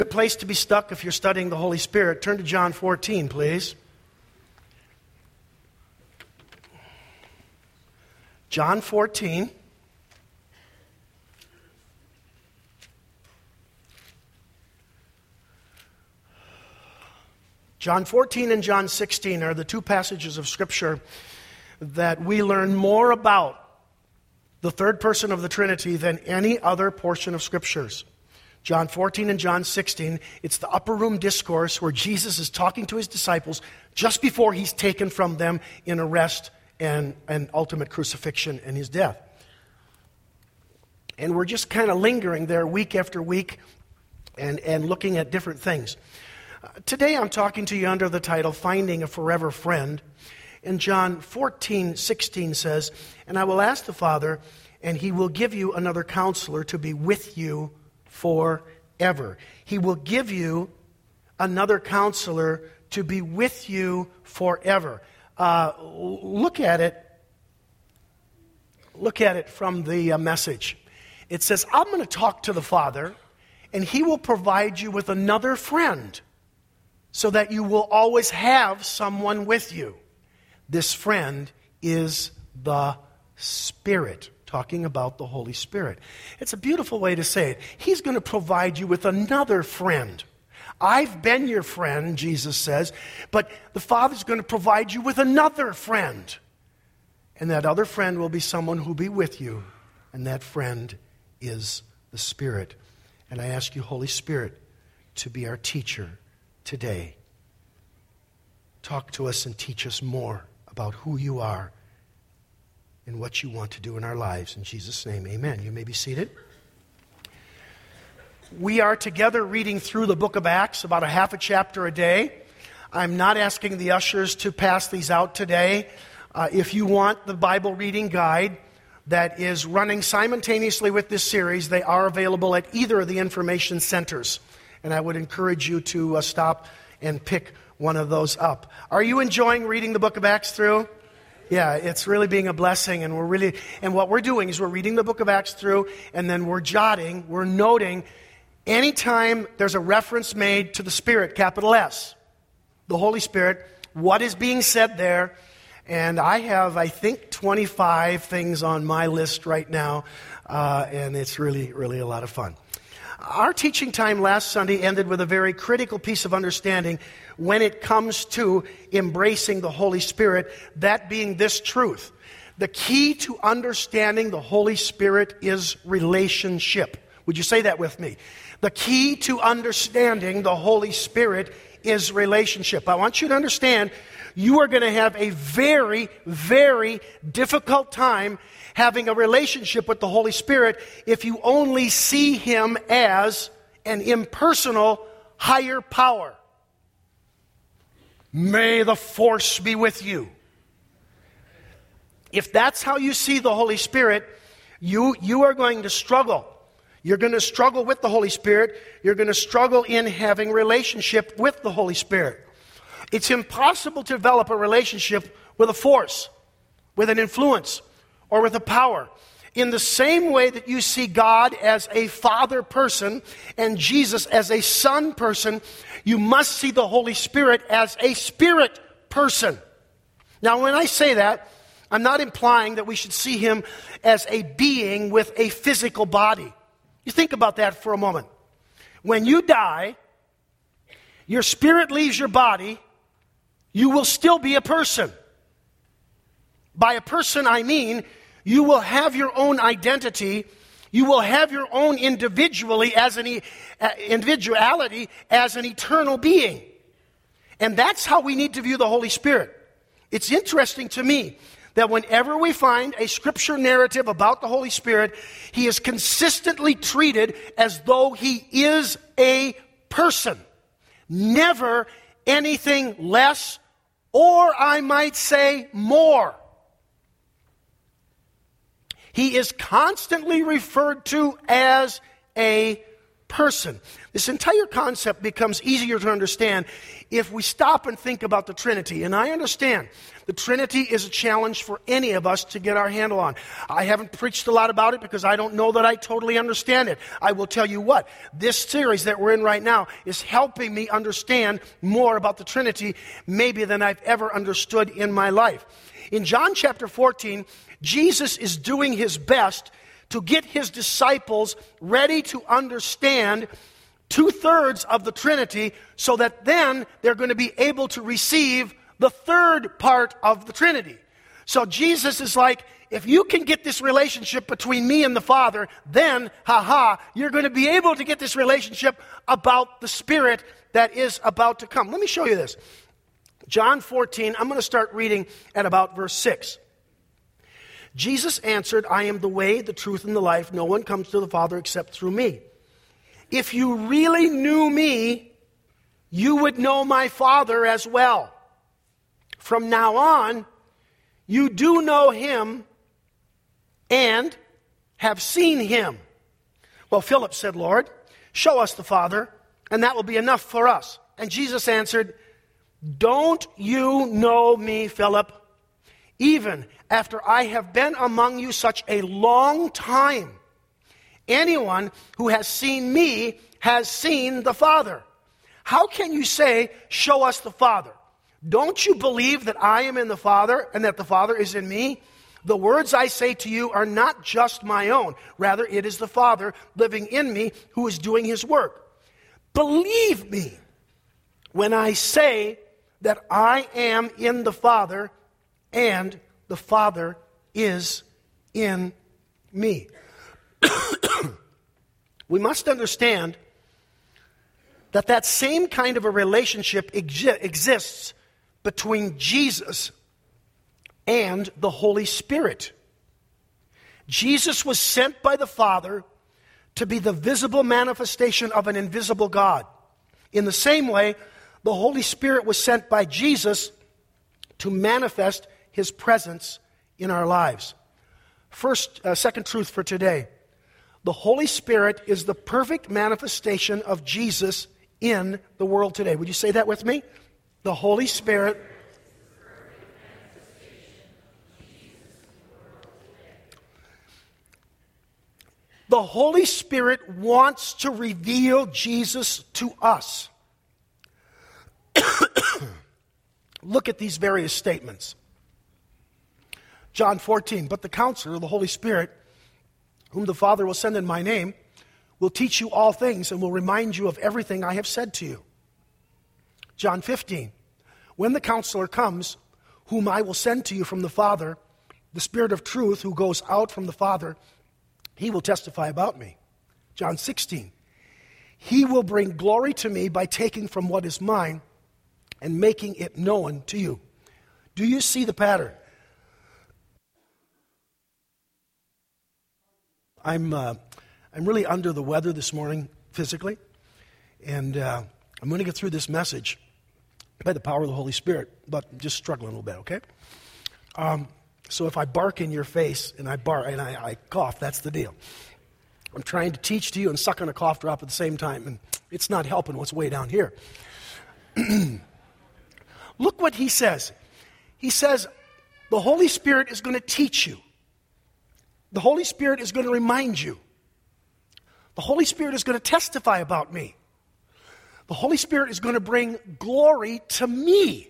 Good place to be stuck if you're studying the Holy Spirit. Turn to John 14, please. John 14. John 14 and John 16 are the two passages of Scripture that we learn more about the third person of the Trinity than any other portion of Scriptures. John 14 and John 16, it's the upper room discourse where Jesus is talking to his disciples just before he's taken from them in arrest and ultimate crucifixion and his death. And we're just kind of lingering there week after week and looking at different things. Today I'm talking to you under the title, Finding a Forever Friend. And John 14:16 says, "And I will ask the Father, and he will give you another counselor to be with you forever." He will give you another counselor to be with you forever. Look at it from the Message. It says, I'm going to talk to the Father, and he will provide you with another friend so that you will always have someone with you. This friend is the Spirit, talking about the Holy Spirit. It's a beautiful way to say it. He's going to provide you with another friend. I've been your friend, Jesus says, but the Father's going to provide you with another friend. And that other friend will be someone who will be with you, and that friend is the Spirit. And I ask you, Holy Spirit, to be our teacher today. Talk to us and teach us more about who you are and what you want to do in our lives. In Jesus' name, amen. You may be seated. We are together reading through the book of Acts, about a half a chapter a day. I'm not asking the ushers to pass these out today. If you want the Bible reading guide that is running simultaneously with this series, they are available at either of the information centers. And I would encourage you to stop and pick one of those up. Are you enjoying reading the book of Acts through? Yeah, it's really being a blessing, and what we're doing is we're reading the book of Acts through, and then we're noting anytime there's a reference made to the Spirit, capital S, the Holy Spirit, what is being said there. And I have, I think, 25 things on my list right now, and it's really, really a lot of fun. Our teaching time last Sunday ended with a very critical piece of understanding when it comes to embracing the Holy Spirit, that being this truth. The key to understanding the Holy Spirit is relationship. Would you say that with me? The key to understanding the Holy Spirit is relationship. I want you to understand you are going to have a very, very difficult time having a relationship with the Holy Spirit if you only see Him as an impersonal higher power. May the force be with you. If that's how you see the Holy Spirit, you are going to struggle. You're going to struggle with the Holy Spirit. You're going to struggle in having relationship with the Holy Spirit. It's impossible to develop a relationship with a force, with an influence, or with a power. In the same way that you see God as a Father person and Jesus as a Son person, you must see the Holy Spirit as a Spirit person. Now, when I say that, I'm not implying that we should see Him as a being with a physical body. You think about that for a moment. When you die, your spirit leaves your body, you will still be a person. By a person, I mean you will have your own identity. You will have your own individuality as an eternal being. And that's how we need to view the Holy Spirit. It's interesting to me that whenever we find a scripture narrative about the Holy Spirit, He is consistently treated as though He is a person. Never anything less, or I might say more. He is constantly referred to as a person. This entire concept becomes easier to understand if we stop and think about the Trinity. And I understand the Trinity is a challenge for any of us to get our handle on. I haven't preached a lot about it because I don't know that I totally understand it. I will tell you what, this series that we're in right now is helping me understand more about the Trinity maybe than I've ever understood in my life. In John chapter 14, Jesus is doing his best to get his disciples ready to understand 2/3 of the Trinity so that then they're going to be able to receive the third part of the Trinity. So Jesus is like, if you can get this relationship between me and the Father, then, you're going to be able to get this relationship about the Spirit that is about to come. Let me show you this. John 14, I'm going to start reading at about verse 6. Jesus answered, I am the way, the truth, and the life. No one comes to the Father except through me. If you really knew me, you would know my Father as well. From now on, you do know him and have seen him. Well, Philip said, Lord, show us the Father, and that will be enough for us. And Jesus answered, don't you know me, Philip? Even after I have been among you such a long time, anyone who has seen me has seen the Father. How can you say, show us the Father? Don't you believe that I am in the Father and that the Father is in me? The words I say to you are not just my own. Rather, it is the Father living in me who is doing his work. Believe me when I say that I am in the Father and the Father is in me. We must understand that same kind of a relationship exists between Jesus and the Holy Spirit. Jesus was sent by the Father to be the visible manifestation of an invisible God. In the same way, the Holy Spirit was sent by Jesus to manifest his presence in our lives. Second truth for today. The Holy Spirit is the perfect manifestation of Jesus in the world today. Would you say that with me? The Holy Spirit. The Holy Spirit wants to reveal Jesus to us. Look at these various statements. John 14, but the Counselor, the Holy Spirit, whom the Father will send in my name, will teach you all things and will remind you of everything I have said to you. John 15, when the Counselor comes, whom I will send to you from the Father, the Spirit of truth who goes out from the Father, he will testify about me. John 16, he will bring glory to me by taking from what is mine and making it known to you. Do you see the pattern? I'm really under the weather this morning physically, and I'm going to get through this message by the power of the Holy Spirit, but I'm just struggling a little bit, okay? So if I bark in your face and I cough, that's the deal. I'm trying to teach to you and suck on a cough drop at the same time, and it's not helping what's way down here. Look what he says. He says, the Holy Spirit is going to teach you. The Holy Spirit is going to remind you. The Holy Spirit is going to testify about me. The Holy Spirit is going to bring glory to me.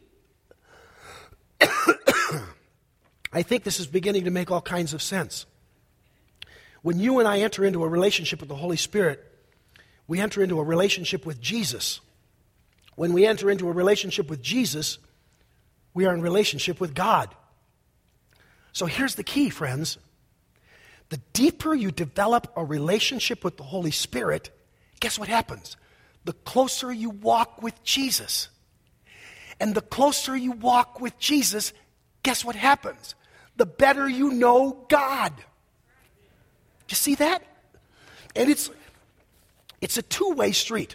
I think this is beginning to make all kinds of sense. When you and I enter into a relationship with the Holy Spirit, we enter into a relationship with Jesus. When we enter into a relationship with Jesus, we are in relationship with God. So here's the key, friends. The deeper you develop a relationship with the Holy Spirit, guess what happens? The closer you walk with Jesus. And the closer you walk with Jesus, guess what happens? The better you know God. Do you see that? And it's a two-way street.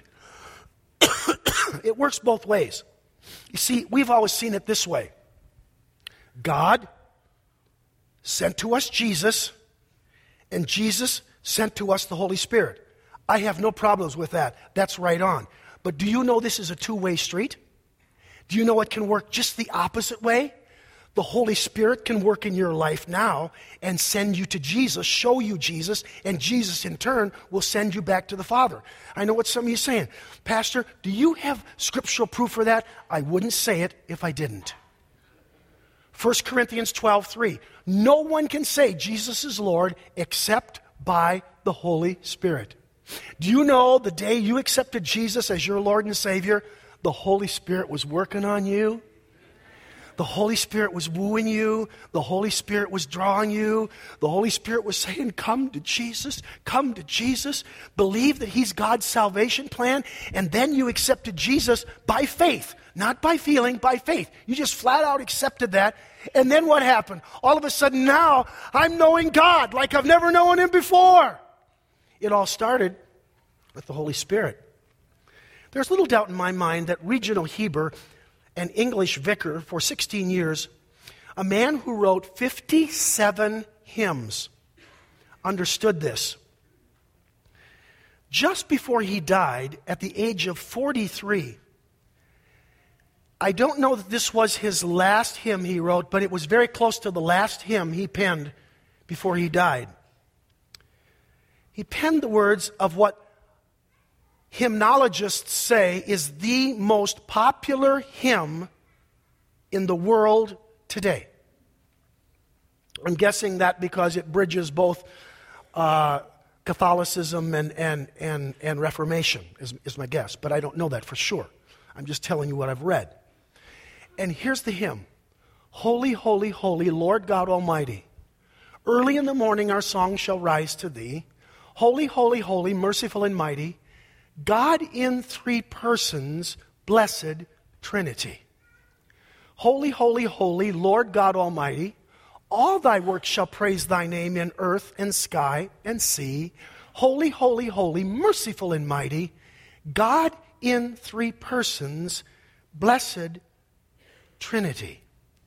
It works both ways. You see, we've always seen it this way. God sent to us Jesus, and Jesus sent to us the Holy Spirit. I have no problems with that. That's right on. But do you know this is a two-way street? Do you know it can work just the opposite way? The Holy Spirit can work in your life now and send you to Jesus, show you Jesus, and Jesus in turn will send you back to the Father. I know what some of you are saying. Pastor, do you have scriptural proof for that? I wouldn't say it if I didn't. 1 Corinthians 12:3. No one can say Jesus is Lord except by the Holy Spirit. Do you know the day you accepted Jesus as your Lord and Savior, the Holy Spirit was working on you? The Holy Spirit was wooing you. The Holy Spirit was drawing you. The Holy Spirit was saying, come to Jesus. Come to Jesus. Believe that He's God's salvation plan. And then you accepted Jesus by faith. Not by feeling, by faith. You just flat out accepted that. And then what happened? All of a sudden now, I'm knowing God like I've never known Him before. It all started with the Holy Spirit. There's little doubt in my mind that Reginald Heber, an English vicar for 16 years, a man who wrote 57 hymns, understood this. Just before he died, at the age of 43, I don't know that this was his last hymn he wrote, but it was very close to the last hymn he penned before he died. He penned the words of what hymnologists say is the most popular hymn in the world today. I'm guessing that because it bridges both Catholicism and Reformation, is my guess. But I don't know that for sure. I'm just telling you what I've read. And here's the hymn. Holy, holy, holy, Lord God Almighty. Early in the morning our song shall rise to Thee. Holy, holy, holy, merciful and mighty, God in three persons, blessed Trinity. Holy, holy, holy, Lord God Almighty, all Thy works shall praise Thy name in earth and sky and sea. Holy, holy, holy, merciful and mighty, God in three persons, blessed Trinity.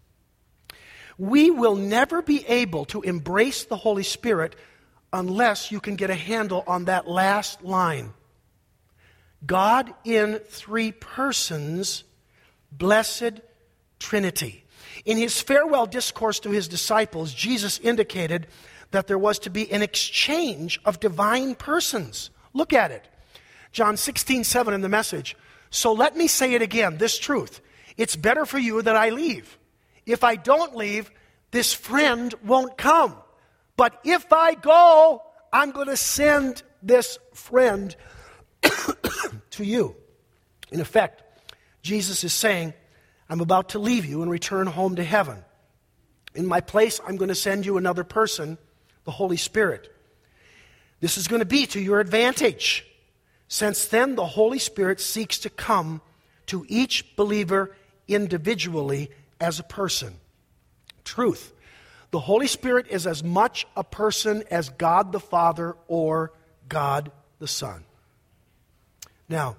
We will never be able to embrace the Holy Spirit unless you can get a handle on that last line. God in three persons, blessed Trinity. In His farewell discourse to His disciples, Jesus indicated that there was to be an exchange of divine persons. Look at it. John 16:7 in the Message. So let me say it again, this truth. It's better for you that I leave. If I don't leave, this friend won't come. But if I go, I'm going to send this friend to you. In effect, Jesus is saying, I'm about to leave you and return home to heaven. In my place, I'm going to send you another person, the Holy Spirit. This is going to be to your advantage. Since then, the Holy Spirit seeks to come to each believer individually as a person. Truth. The Holy Spirit is as much a person as God the Father or God the Son. Now,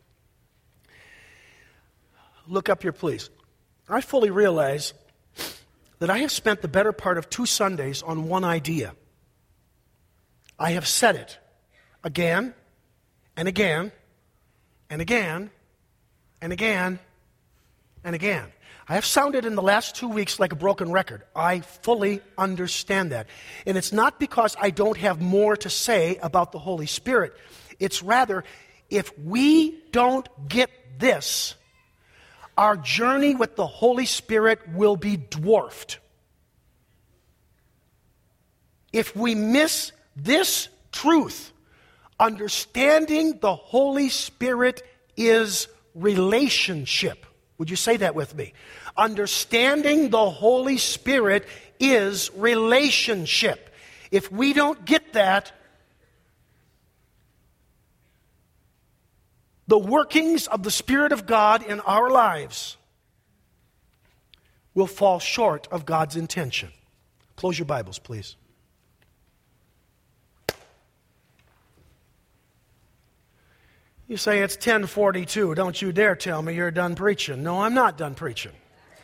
look up here, please. I fully realize that I have spent the better part of 2 Sundays on one idea. I have said it again and again and again and again and again. I have sounded in the last 2 weeks like a broken record. I fully understand that. And it's not because I don't have more to say about the Holy Spirit. It's rather, if we don't get this, our journey with the Holy Spirit will be dwarfed. If we miss this truth, understanding the Holy Spirit is relationship. Would you say that with me? Understanding the Holy Spirit is relationship. If we don't get that, the workings of the Spirit of God in our lives will fall short of God's intention. Close your Bibles, please. You say it's 10:42. Don't you dare tell me you're done preaching. No, I'm not done preaching.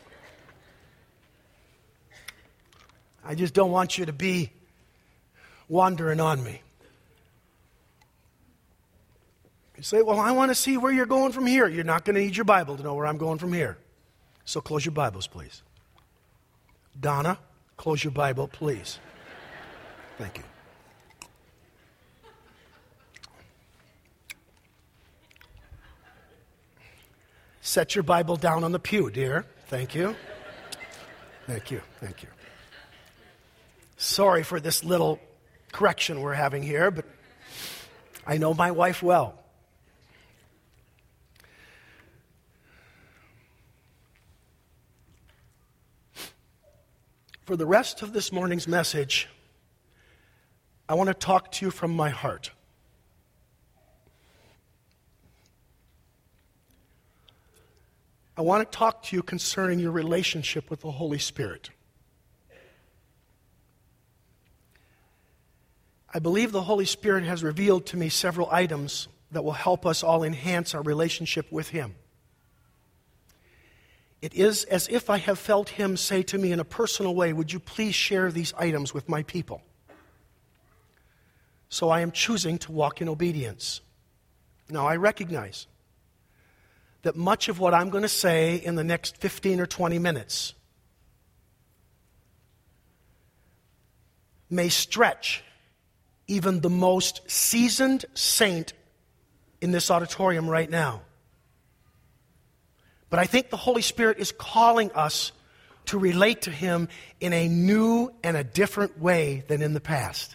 I just don't want you to be wandering on me. You say, well, I want to see where you're going from here. You're not going to need your Bible to know where I'm going from here. So close your Bibles, please. Donna, close your Bible, please. Thank you. Set your Bible down on the pew, dear. Thank you. Thank you. Thank you. Sorry for this little correction we're having here, but I know my wife well. For the rest of this morning's message, I want to talk to you from my heart. I want to talk to you concerning your relationship with the Holy Spirit. I believe the Holy Spirit has revealed to me several items that will help us all enhance our relationship with Him. It is as if I have felt Him say to me in a personal way, would you please share these items with my people? So I am choosing to walk in obedience. Now I recognize that much of what I'm going to say in the next 15 or 20 minutes may stretch even the most seasoned saint in this auditorium right now. But I think the Holy Spirit is calling us to relate to Him in a new and a different way than in the past.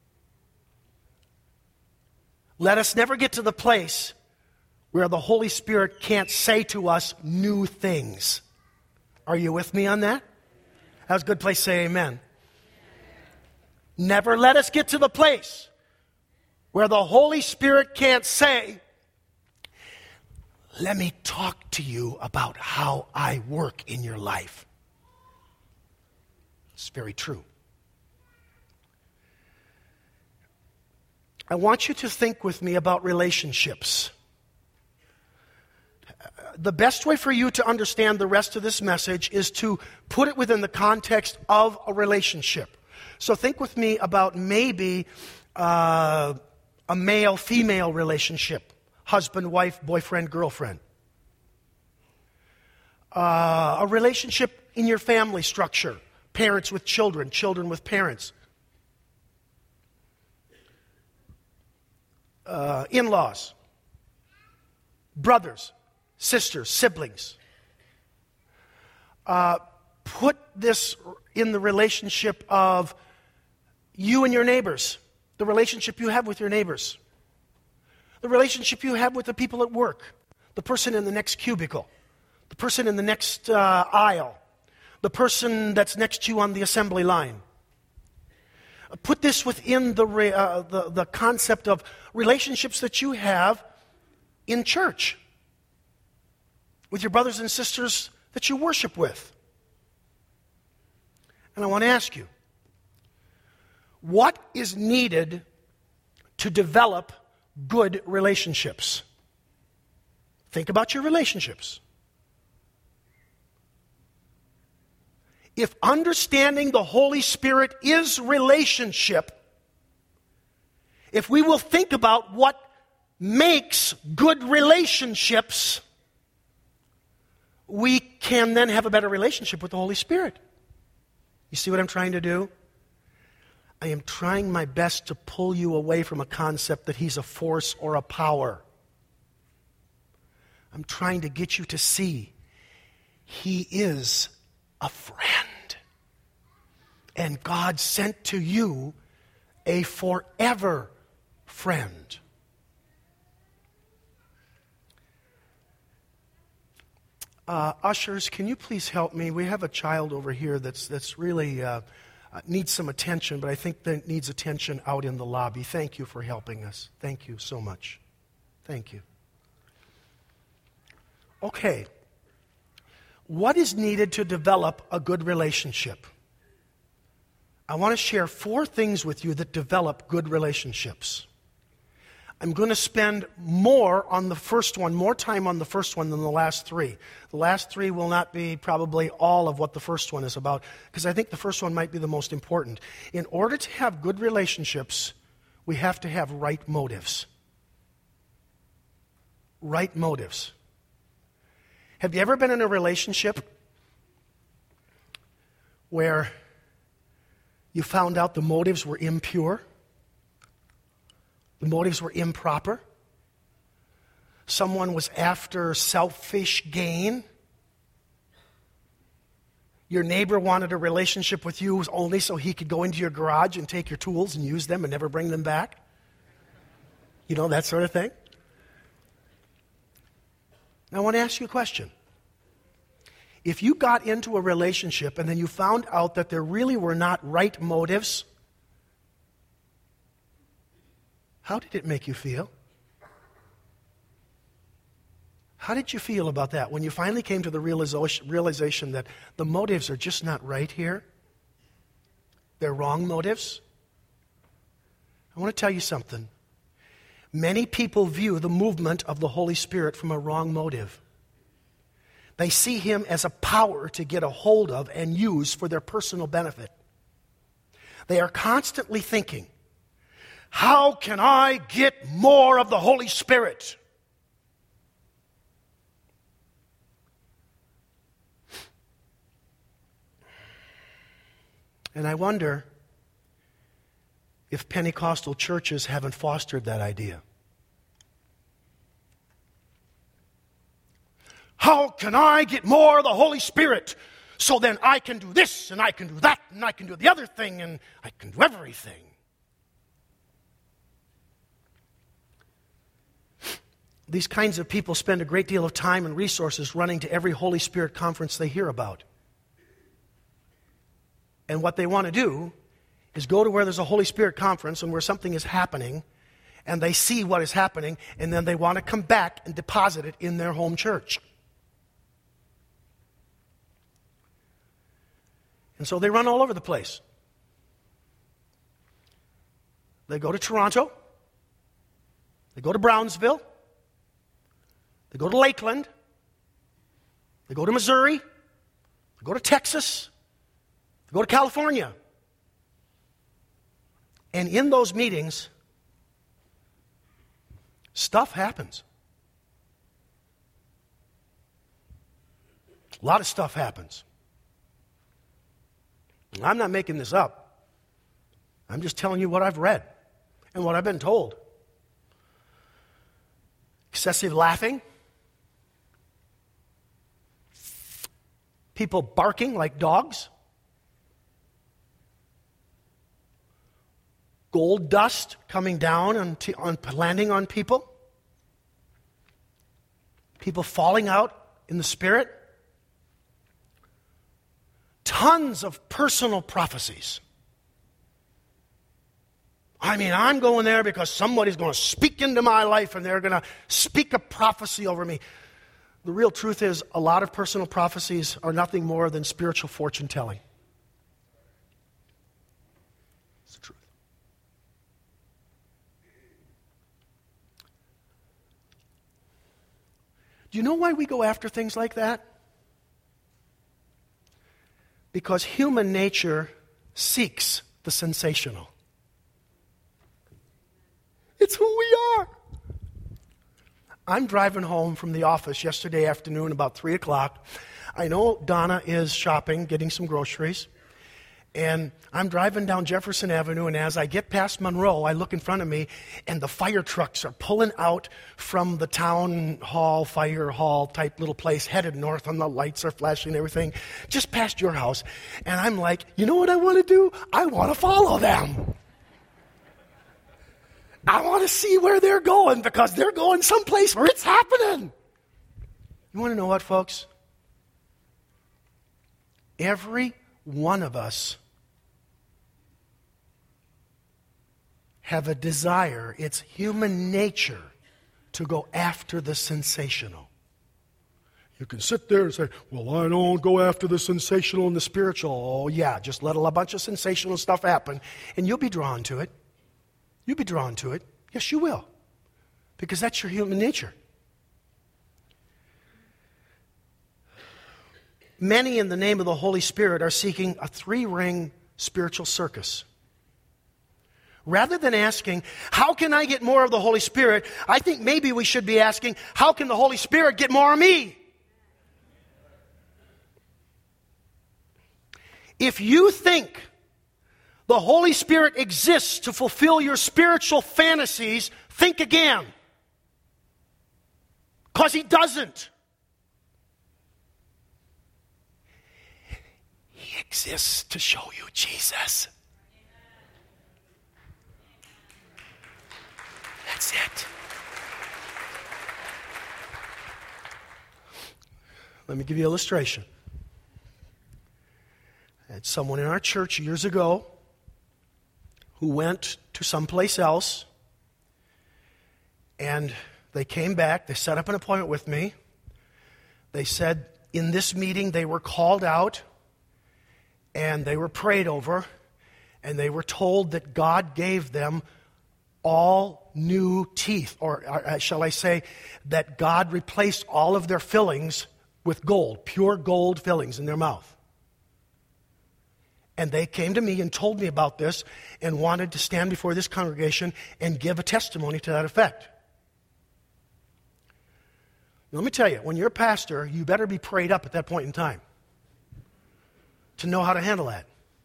Let us never get to the place where the Holy Spirit can't say to us new things. Are you with me on that? That was a good place to say amen. Never let us get to the place where the Holy Spirit can't say, let me talk to you about how I work in your life. It's very true. I want you to think with me about relationships. The best way for you to understand the rest of this message is to put it within the context of a relationship. So think with me about maybe a male-female relationship. Husband, wife, boyfriend, girlfriend. A relationship in your family structure. Parents with children, children with parents. In-laws. Brothers, sisters, siblings. Put this in the relationship of you and your neighbors. The relationship you have with your neighbors. The relationship you have with the people at work, the person in the next cubicle, the person in the next aisle, the person that's next to you on the assembly line. Put this within the concept of relationships that you have in church, with your brothers and sisters that you worship with. And I want to ask you, what is needed to develop good relationships? Think about your relationships. If understanding the Holy Spirit is relationship, if we will think about what makes good relationships, we can then have a better relationship with the Holy Spirit. You see what I'm trying to do? I am trying my best to pull you away from a concept that He's a force or a power. I'm trying to get you to see He is a friend. And God sent to you a forever friend. Ushers, can you please help me? We have a child over here that's really needs some attention, but I think that needs attention out in the lobby. Thank you for helping us. Thank you so much. Thank you. Okay. What is needed to develop a good relationship? I want to share 4 things with you that develop good relationships. I'm going to spend more time on the first one than the last 3. The last 3 will not be probably all of what the first one is about, because I think the first one might be the most important. In order to have good relationships, we have to have right motives. right motives. Have you ever been in a relationship where you found out the motives were impure? The motives were improper? Someone was after selfish gain? Your neighbor wanted a relationship with you only so he could go into your garage and take your tools and use them and never bring them back? You know, that sort of thing. Now, I want to ask you a question. If you got into a relationship and then you found out that there really were not right motives, how did it make you feel? How did you feel about that when you finally came to the realization that the motives are just not right here? They're wrong motives? I want to tell you something. Many people view the movement of the Holy Spirit from a wrong motive. They see him as a power to get a hold of and use for their personal benefit. They are constantly thinking, how can I get more of the Holy Spirit? And I wonder if Pentecostal churches haven't fostered that idea. How can I get more of the Holy Spirit so then I can do this and I can do that and I can do the other thing and I can do everything? These kinds of people spend a great deal of time and resources running to every Holy Spirit conference they hear about. And what they want to do is go to where there's a Holy Spirit conference and where something is happening, and they see what is happening, and then they want to come back and deposit it in their home church. And so they run all over the place. They go to Toronto. They go to Brownsville. They go to Lakeland. They go to Missouri. They go to Texas. They go to California. And in those meetings, stuff happens. A lot of stuff happens. I'm not making this up. I'm just telling you what I've read and what I've been told. Excessive laughing. People barking like dogs. Gold dust coming down on landing on people. People falling out in the Spirit. Tons of personal prophecies. I mean, I'm going there because somebody's going to speak into my life and they're going to speak a prophecy over me. The real truth is, a lot of personal prophecies are nothing more than spiritual fortune telling. It's the truth. Do you know why we go after things like that? Because human nature seeks the sensational. It's who we are. I'm driving home from the office yesterday afternoon about 3 o'clock. I know Donna is shopping, getting some groceries. And I'm driving down Jefferson Avenue, and as I get past Monroe, I look in front of me, and the fire trucks are pulling out from the town hall, fire hall type little place, headed north, and the lights are flashing and everything, just past your house. And I'm like, you know what I want to do? I want to follow them. I want to see where they're going, because they're going someplace where it's happening. You want to know what, folks? Every one of us have a desire. It's human nature to go after the sensational. You can sit there and say, well, I don't go after the sensational and the spiritual. Oh, yeah, just let a bunch of sensational stuff happen, and you'll be drawn to it. You'll be drawn to it. Yes, you will, because that's your human nature. Many, in the name of the Holy Spirit, are seeking a 3-ring spiritual circus. Rather than asking, how can I get more of the Holy Spirit? I think maybe we should be asking, how can the Holy Spirit get more of me? If you think the Holy Spirit exists to fulfill your spiritual fantasies, think again. Because He doesn't. He exists to show you Jesus. That's it. Let me give you an illustration. I had someone in our church years ago who went to someplace else, and they came back. They set up an appointment with me. They said in this meeting they were called out, and they were prayed over, and they were told that God gave them all new teeth, or shall I say that God replaced all of their fillings with gold, pure gold fillings in their mouth. And they came to me and told me about this and wanted to stand before this congregation and give a testimony to that effect. Let me tell you, when you're a pastor, you better be prayed up at that point in time to know how to handle that.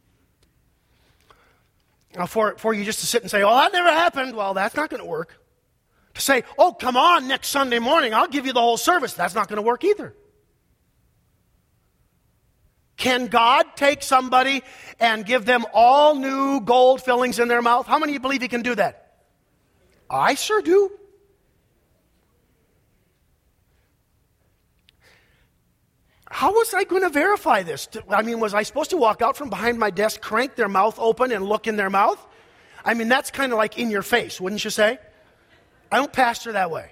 Now, for you just to sit and say, oh, that never happened, well, that's not going to work. To say, oh, come on, next Sunday morning, I'll give you the whole service, that's not going to work either. Can God take somebody and give them all new gold fillings in their mouth? How many of you believe He can do that? I sure do. How was I going to verify this? I mean, was I supposed to walk out from behind my desk, crank their mouth open, and look in their mouth? I mean, that's kind of like in your face, wouldn't you say? I don't pastor that way.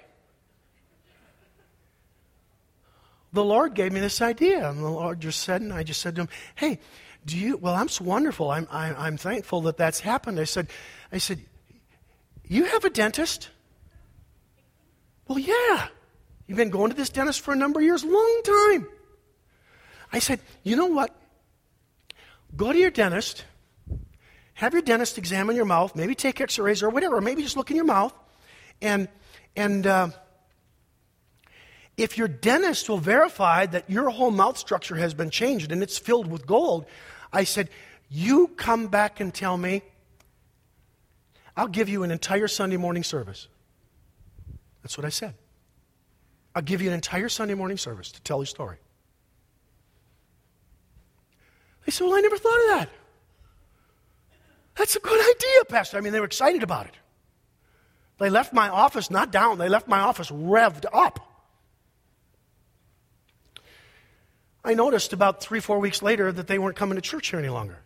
The Lord gave me this idea, and the Lord just said, and I just said to him, hey, well, I'm so wonderful. I'm thankful that that's happened. I said, you have a dentist? Well, yeah. You've been going to this dentist for a number of years, long time. I said, you know what? Go to your dentist, have your dentist examine your mouth, maybe take x-rays or whatever, or maybe just look in your mouth, and if your dentist will verify that your whole mouth structure has been changed and it's filled with gold, I said, you come back and tell me, I'll give you an entire Sunday morning service. That's what I said. I'll give you an entire Sunday morning service to tell your story. They said, well, I never thought of that. That's a good idea, Pastor. I mean, they were excited about it. They left my office not down. They left my office revved up. I noticed about 3-4 weeks later that they weren't coming to church here any longer.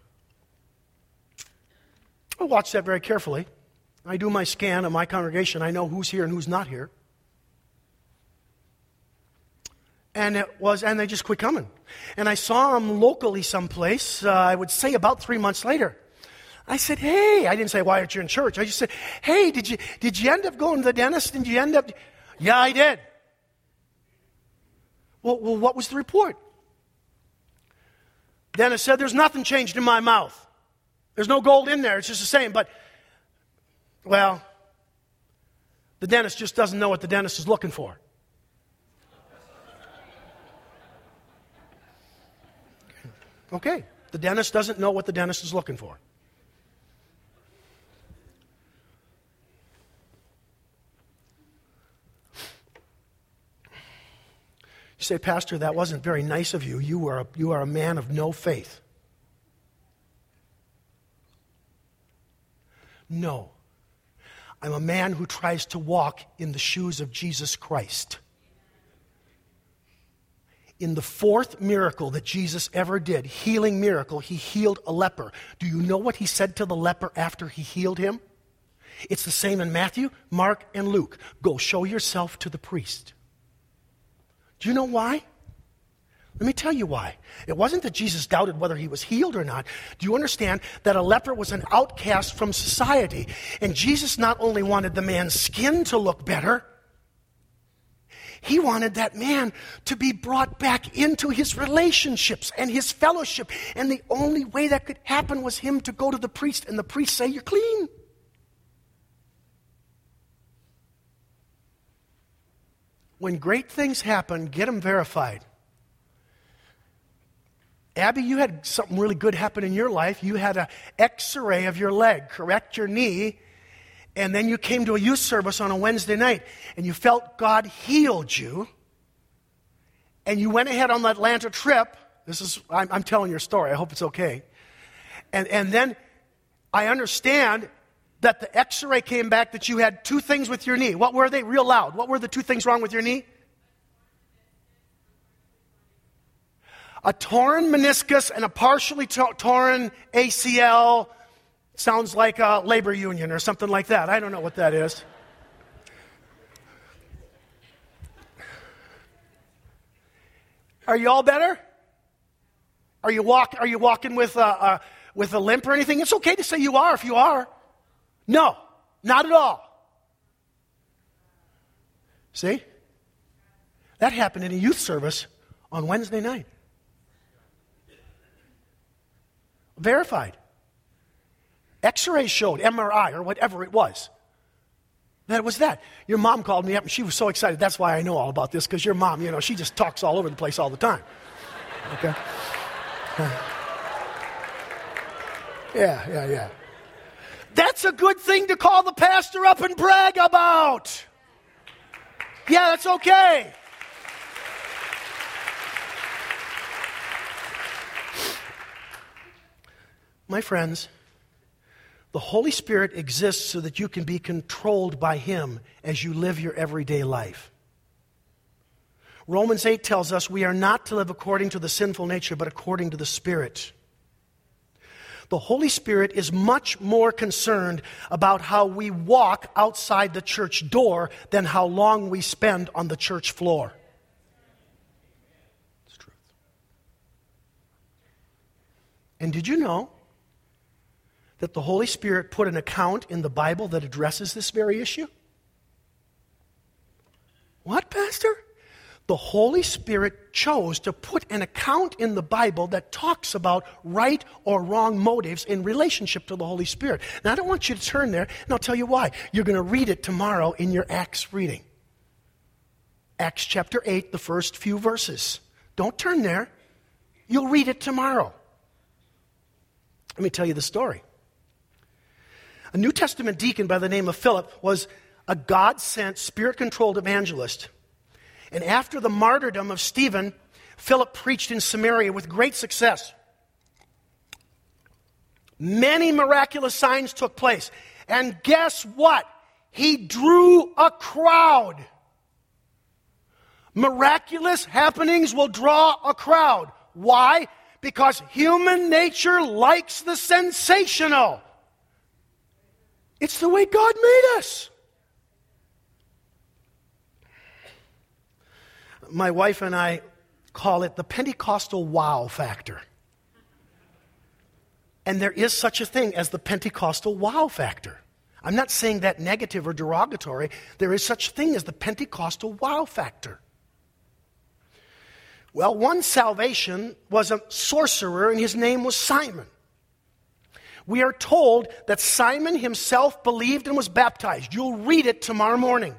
I watched that very carefully. I do my scan of my congregation. I know who's here and who's not here. And they just quit coming. And I saw them locally someplace, I would say about 3 months later. I said, hey, I didn't say, why aren't you in church? I just said, hey, did you end up going to the dentist? Did you end up? Yeah, I did. Well, what was the report? Dentist said, there's nothing changed in my mouth. There's no gold in there. It's just the same. But, well, the dentist just doesn't know what the dentist is looking for. Okay. The dentist doesn't know what the dentist is looking for. You say, Pastor, that wasn't very nice of you. You are a man of no faith. No. I'm a man who tries to walk in the shoes of Jesus Christ. In the fourth miracle that Jesus ever did, healing miracle, he healed a leper. Do you know what he said to the leper after he healed him? It's the same in Matthew, Mark, and Luke. Go show yourself to the priest. Do you know why? Let me tell you why. It wasn't that Jesus doubted whether he was healed or not. Do you understand that a leper was an outcast from society? And Jesus not only wanted the man's skin to look better, he wanted that man to be brought back into his relationships and his fellowship. And the only way that could happen was him to go to the priest and the priest say, you're clean. when great things happen, get them verified. Abby, you had something really good happen in your life. You had an X-ray of your leg, correct, your knee, and then you came to a youth service on a Wednesday night, and you felt God healed you, and you went ahead on the Atlanta trip. I'm telling your story. I hope it's okay. And then I understand that the X-ray came back that you had two things with your knee. What were they? Real loud. What were the two things wrong with your knee? A torn meniscus and a partially torn ACL. Sounds like a labor union or something like that. I don't know what that is. Are you all better? Are you walking with a limp or anything? It's okay to say you are if you are. No, not at all. See? That happened in a youth service on Wednesday night. Verified. X-rays showed, MRI or whatever it was. That was that. Your mom called me up and she was so excited. That's why I know all about this, because your mom, she just talks all over the place all the time. Okay? Yeah. That's a good thing to call the pastor up and brag about. Yeah, that's okay. My friends, the Holy Spirit exists so that you can be controlled by Him as you live your everyday life. Romans 8 tells us we are not to live according to the sinful nature, but according to the Spirit. The Holy Spirit is much more concerned about how we walk outside the church door than how long we spend on the church floor. It's truth. And did you know that the Holy Spirit put an account in the Bible that addresses this very issue? What, Pastor? The Holy Spirit chose to put an account in the Bible that talks about right or wrong motives in relationship to the Holy Spirit. Now, I don't want you to turn there, and I'll tell you why. You're going to read it tomorrow in your Acts reading. Acts chapter 8, the first few verses. Don't turn there. You'll read it tomorrow. Let me tell you the story. A New Testament deacon by the name of Philip was a God-sent, Spirit-controlled evangelist. And after the martyrdom of Stephen, Philip preached in Samaria with great success. Many miraculous signs took place. And guess what? He drew a crowd. Miraculous happenings will draw a crowd. Why? Because human nature likes the sensational. It's the way God made us. My wife and I call it the Pentecostal wow factor. And there is such a thing as the Pentecostal wow factor. I'm not saying that negative or derogatory. There is such a thing as the Pentecostal wow factor. Well, one salvation was a sorcerer, and his name was Simon. We are told that Simon himself believed and was baptized. You'll read it tomorrow morning.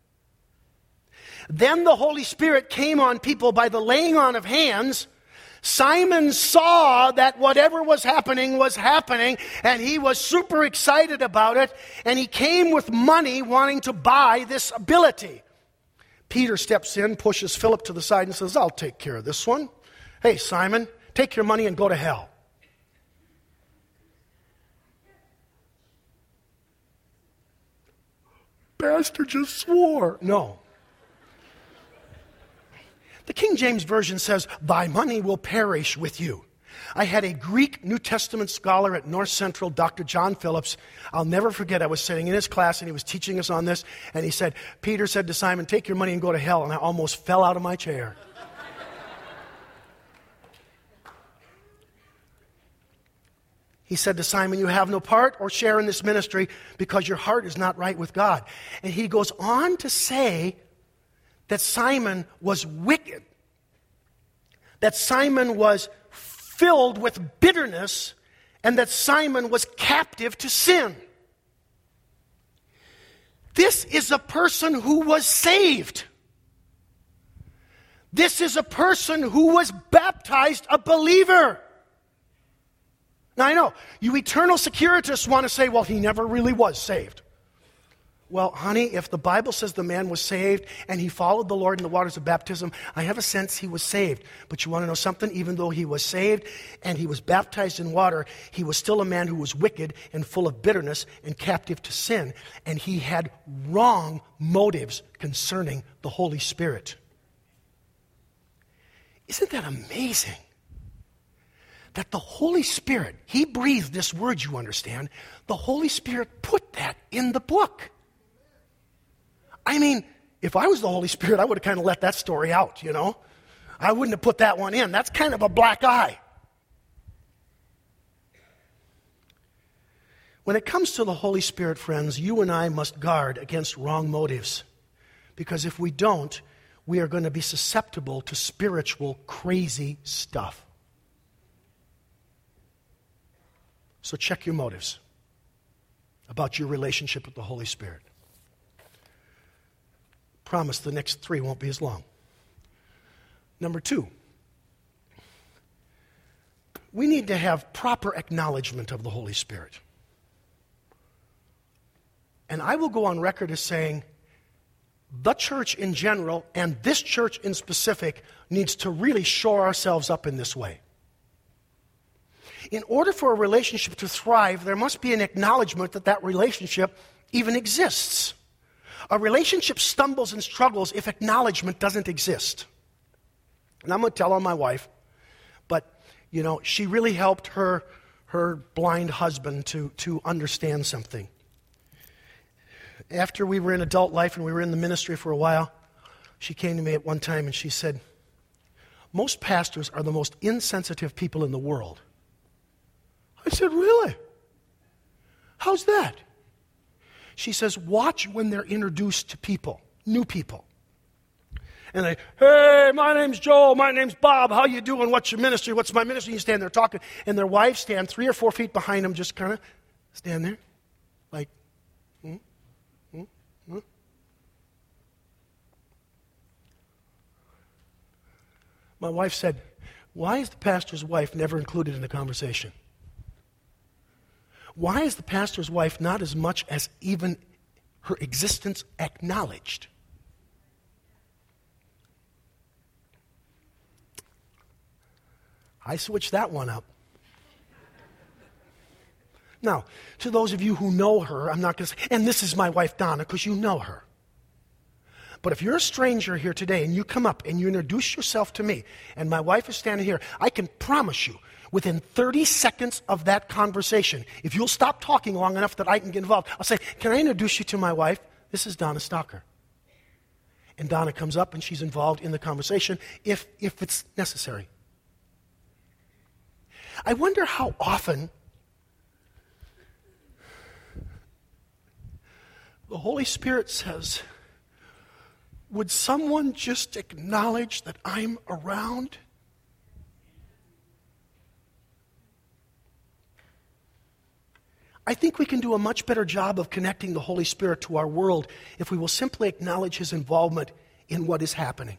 Then the Holy Spirit came on people by the laying on of hands. Simon saw that whatever was happening, and he was super excited about it, and he came with money wanting to buy this ability. Peter steps in, pushes Philip to the side and says, I'll take care of this one. Hey, Simon, take your money and go to hell. Pastor just swore. No. The King James Version says, thy money will perish with you. I had a Greek New Testament scholar at North Central, Dr. John Phillips. I'll never forget, I was sitting in his class and he was teaching us on this, and he said, Peter said to Simon, take your money and go to hell, and I almost fell out of my chair. He said to Simon, you have no part or share in this ministry because your heart is not right with God. And he goes on to say that Simon was wicked, that Simon was filled with bitterness, and that Simon was captive to sin. This is a person who was saved. This is a person who was baptized a believer. Now I know, you eternal securitists want to say, well, he never really was saved. Well, honey, if the Bible says the man was saved and he followed the Lord in the waters of baptism, I have a sense he was saved. But you want to know something? Even though he was saved and he was baptized in water, he was still a man who was wicked and full of bitterness and captive to sin. And he had wrong motives concerning the Holy Spirit. Isn't that amazing? That the Holy Spirit, he breathed this word, you understand. The Holy Spirit put that in the book. I mean, if I was the Holy Spirit, I would have kind of let that story out, you know. I wouldn't have put that one in. That's kind of a black eye. When it comes to the Holy Spirit, friends, you and I must guard against wrong motives. Because if we don't, we are going to be susceptible to spiritual crazy stuff. So check your motives about your relationship with the Holy Spirit. Promise the next 3 won't be as long. Number 2, we need to have proper acknowledgement of the Holy Spirit. And I will go on record as saying the church in general and this church in specific needs to really shore ourselves up in this way. In order for a relationship to thrive, there must be an acknowledgement that that relationship even exists. A relationship stumbles and struggles if acknowledgement doesn't exist. And I'm going to tell on my wife, but, you know, she really helped her blind husband to understand something. After we were in adult life and we were in the ministry for a while, she came to me at one time and she said, most pastors are the most insensitive people in the world. I said, really? How's that? She says, watch when they're introduced to people, new people. And they, hey, my name's Joe, my name's Bob, how you doing, what's your ministry, what's my ministry? You stand there talking, and their wives stand 3 or 4 feet behind them, just kind of stand there, like, My wife said, why is the pastor's wife never included in the conversation? Why is the pastor's wife not as much as even her existence acknowledged? I switched that one up. Now, to those of you who know her, I'm not going to say, and this is my wife Donna, because you know her. But if you're a stranger here today and you come up and you introduce yourself to me, and my wife is standing here, I can promise you, within 30 seconds of that conversation, if you'll stop talking long enough that I can get involved, I'll say, can I introduce you to my wife? This is Donna Stocker. And Donna comes up and she's involved in the conversation if it's necessary. I wonder how often the Holy Spirit says, would someone just acknowledge that I'm around? I think we can do a much better job of connecting the Holy Spirit to our world if we will simply acknowledge His involvement in what is happening.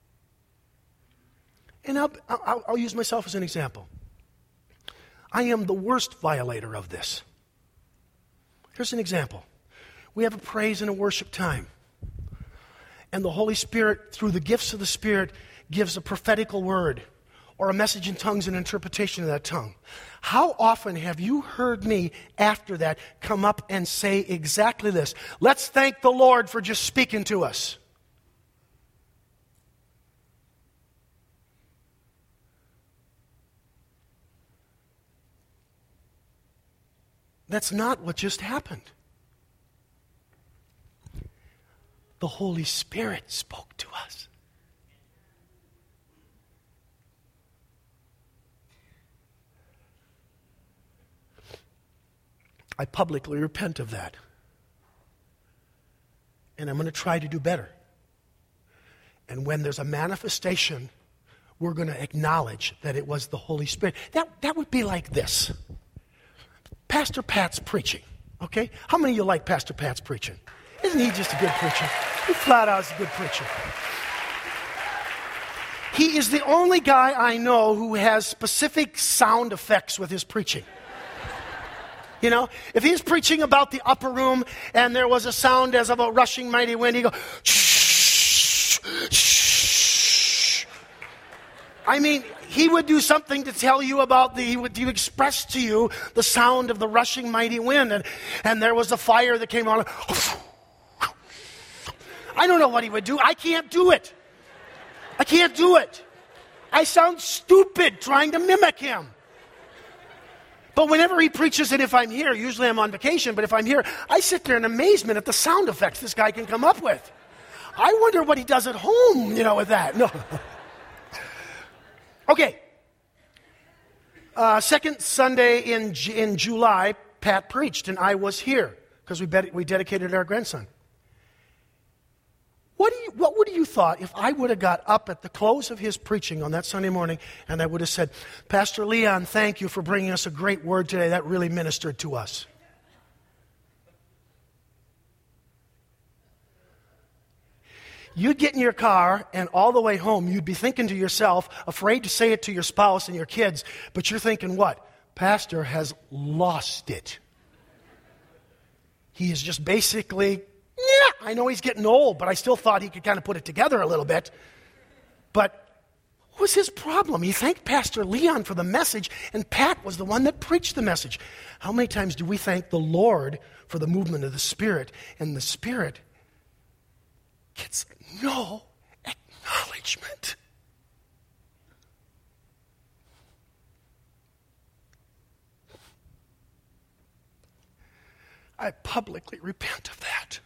And I'll use myself as an example. I am the worst violator of this. Here's an example. We have a praise and a worship time. And the Holy Spirit, through the gifts of the Spirit, gives a prophetical word or a message in tongues and interpretation of that tongue. How often have you heard me after that come up and say exactly this? Let's thank the Lord for just speaking to us. That's not what just happened. The Holy Spirit spoke to us. I publicly repent of that. And I'm going to try to do better. And when there's a manifestation, we're going to acknowledge that it was the Holy Spirit. That would be like this. Pastor Pat's preaching, okay? How many of you like Pastor Pat's preaching? Isn't he just a good preacher? He flat out is a good preacher. He is the only guy I know who has specific sound effects with his preaching. You know, if he's preaching about the upper room and there was a sound as of a rushing mighty wind, he'd go, shh, shh. I mean, he would do something to tell you about he would express to you the sound of the rushing mighty wind. And there was a fire that came on. I don't know what he would do. I can't do it. I can't do it. I sound stupid trying to mimic him. But whenever he preaches, and if I'm here, usually I'm on vacation, but if I'm here, I sit there in amazement at the sound effects this guy can come up with. I wonder what he does at home, with that. No. Okay. Second Sunday in July, Pat preached, and I was here because we dedicated our grandson. What would you thought if I would have got up at the close of his preaching on that Sunday morning and I would have said, Pastor Leon, thank you for bringing us a great word today. That really ministered to us. You'd get in your car and all the way home, you'd be thinking to yourself, afraid to say it to your spouse and your kids, but you're thinking what? Pastor has lost it. He is just basically... Yeah, I know he's getting old, but I still thought he could kind of put it together a little bit. But what was his problem? He thanked Pastor Leon for the message, and Pat was the one that preached the message. How many times do we thank the Lord for the movement of the Spirit, and the Spirit gets no acknowledgement? I publicly repent of that.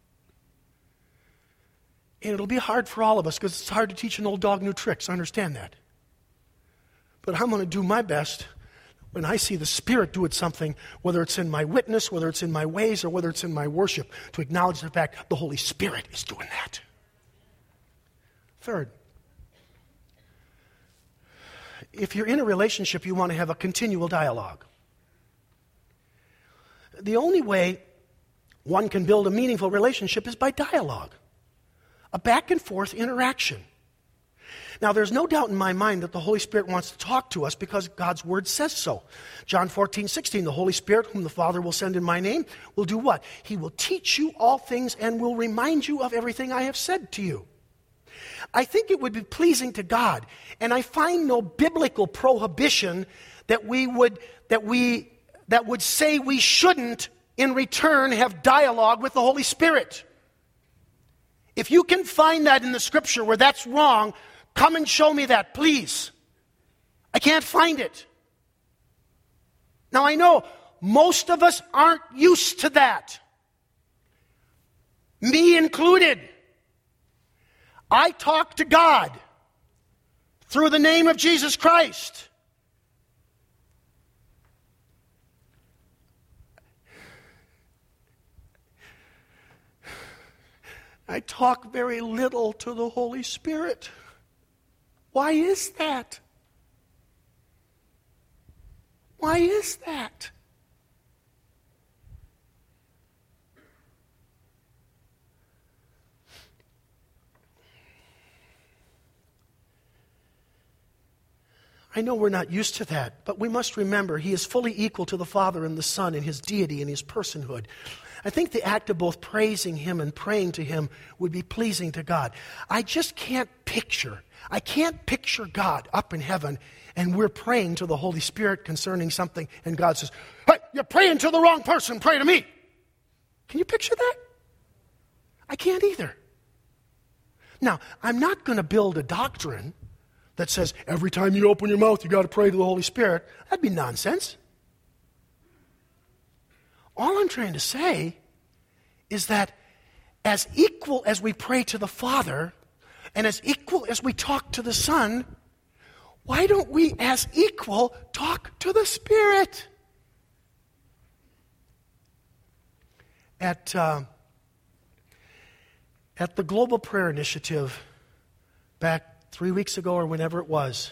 And it'll be hard for all of us because it's hard to teach an old dog new tricks. I understand that. But I'm going to do my best when I see the Spirit do it something, whether it's in my witness, whether it's in my ways, or whether it's in my worship, to acknowledge the fact the Holy Spirit is doing that. Third, if you're in a relationship, you want to have a continual dialogue. The only way one can build a meaningful relationship is by dialogue. A back and forth interaction. Now, there's no doubt in my mind that the Holy Spirit wants to talk to us because God's Word says so. John 14:16, the Holy Spirit, whom the Father will send in my name, will do what? He will teach you all things and will remind you of everything I have said to you. I think it would be pleasing to God, and I find no biblical prohibition that would say we shouldn't, in return, have dialogue with the Holy Spirit. If you can find that in the Scripture where that's wrong, come and show me that, please. I can't find it. Now, I know most of us aren't used to that. Me included. I talk to God through the name of Jesus Christ. I talk very little to the Holy Spirit. Why is that? Why is that? I know we're not used to that, but we must remember He is fully equal to the Father and the Son in His deity and His personhood. I think the act of both praising Him and praying to Him would be pleasing to God. I can't picture God up in heaven and we're praying to the Holy Spirit concerning something and God says, hey, you're praying to the wrong person, pray to me. Can you picture that? I can't either. Now, I'm not going to build a doctrine that says every time you open your mouth you got to pray to the Holy Spirit. That'd be nonsense. All I'm trying to say is that as equal as we pray to the Father and as equal as we talk to the Son, why don't we as equal talk to the Spirit? At the Global Prayer Initiative back 3 weeks ago or whenever it was,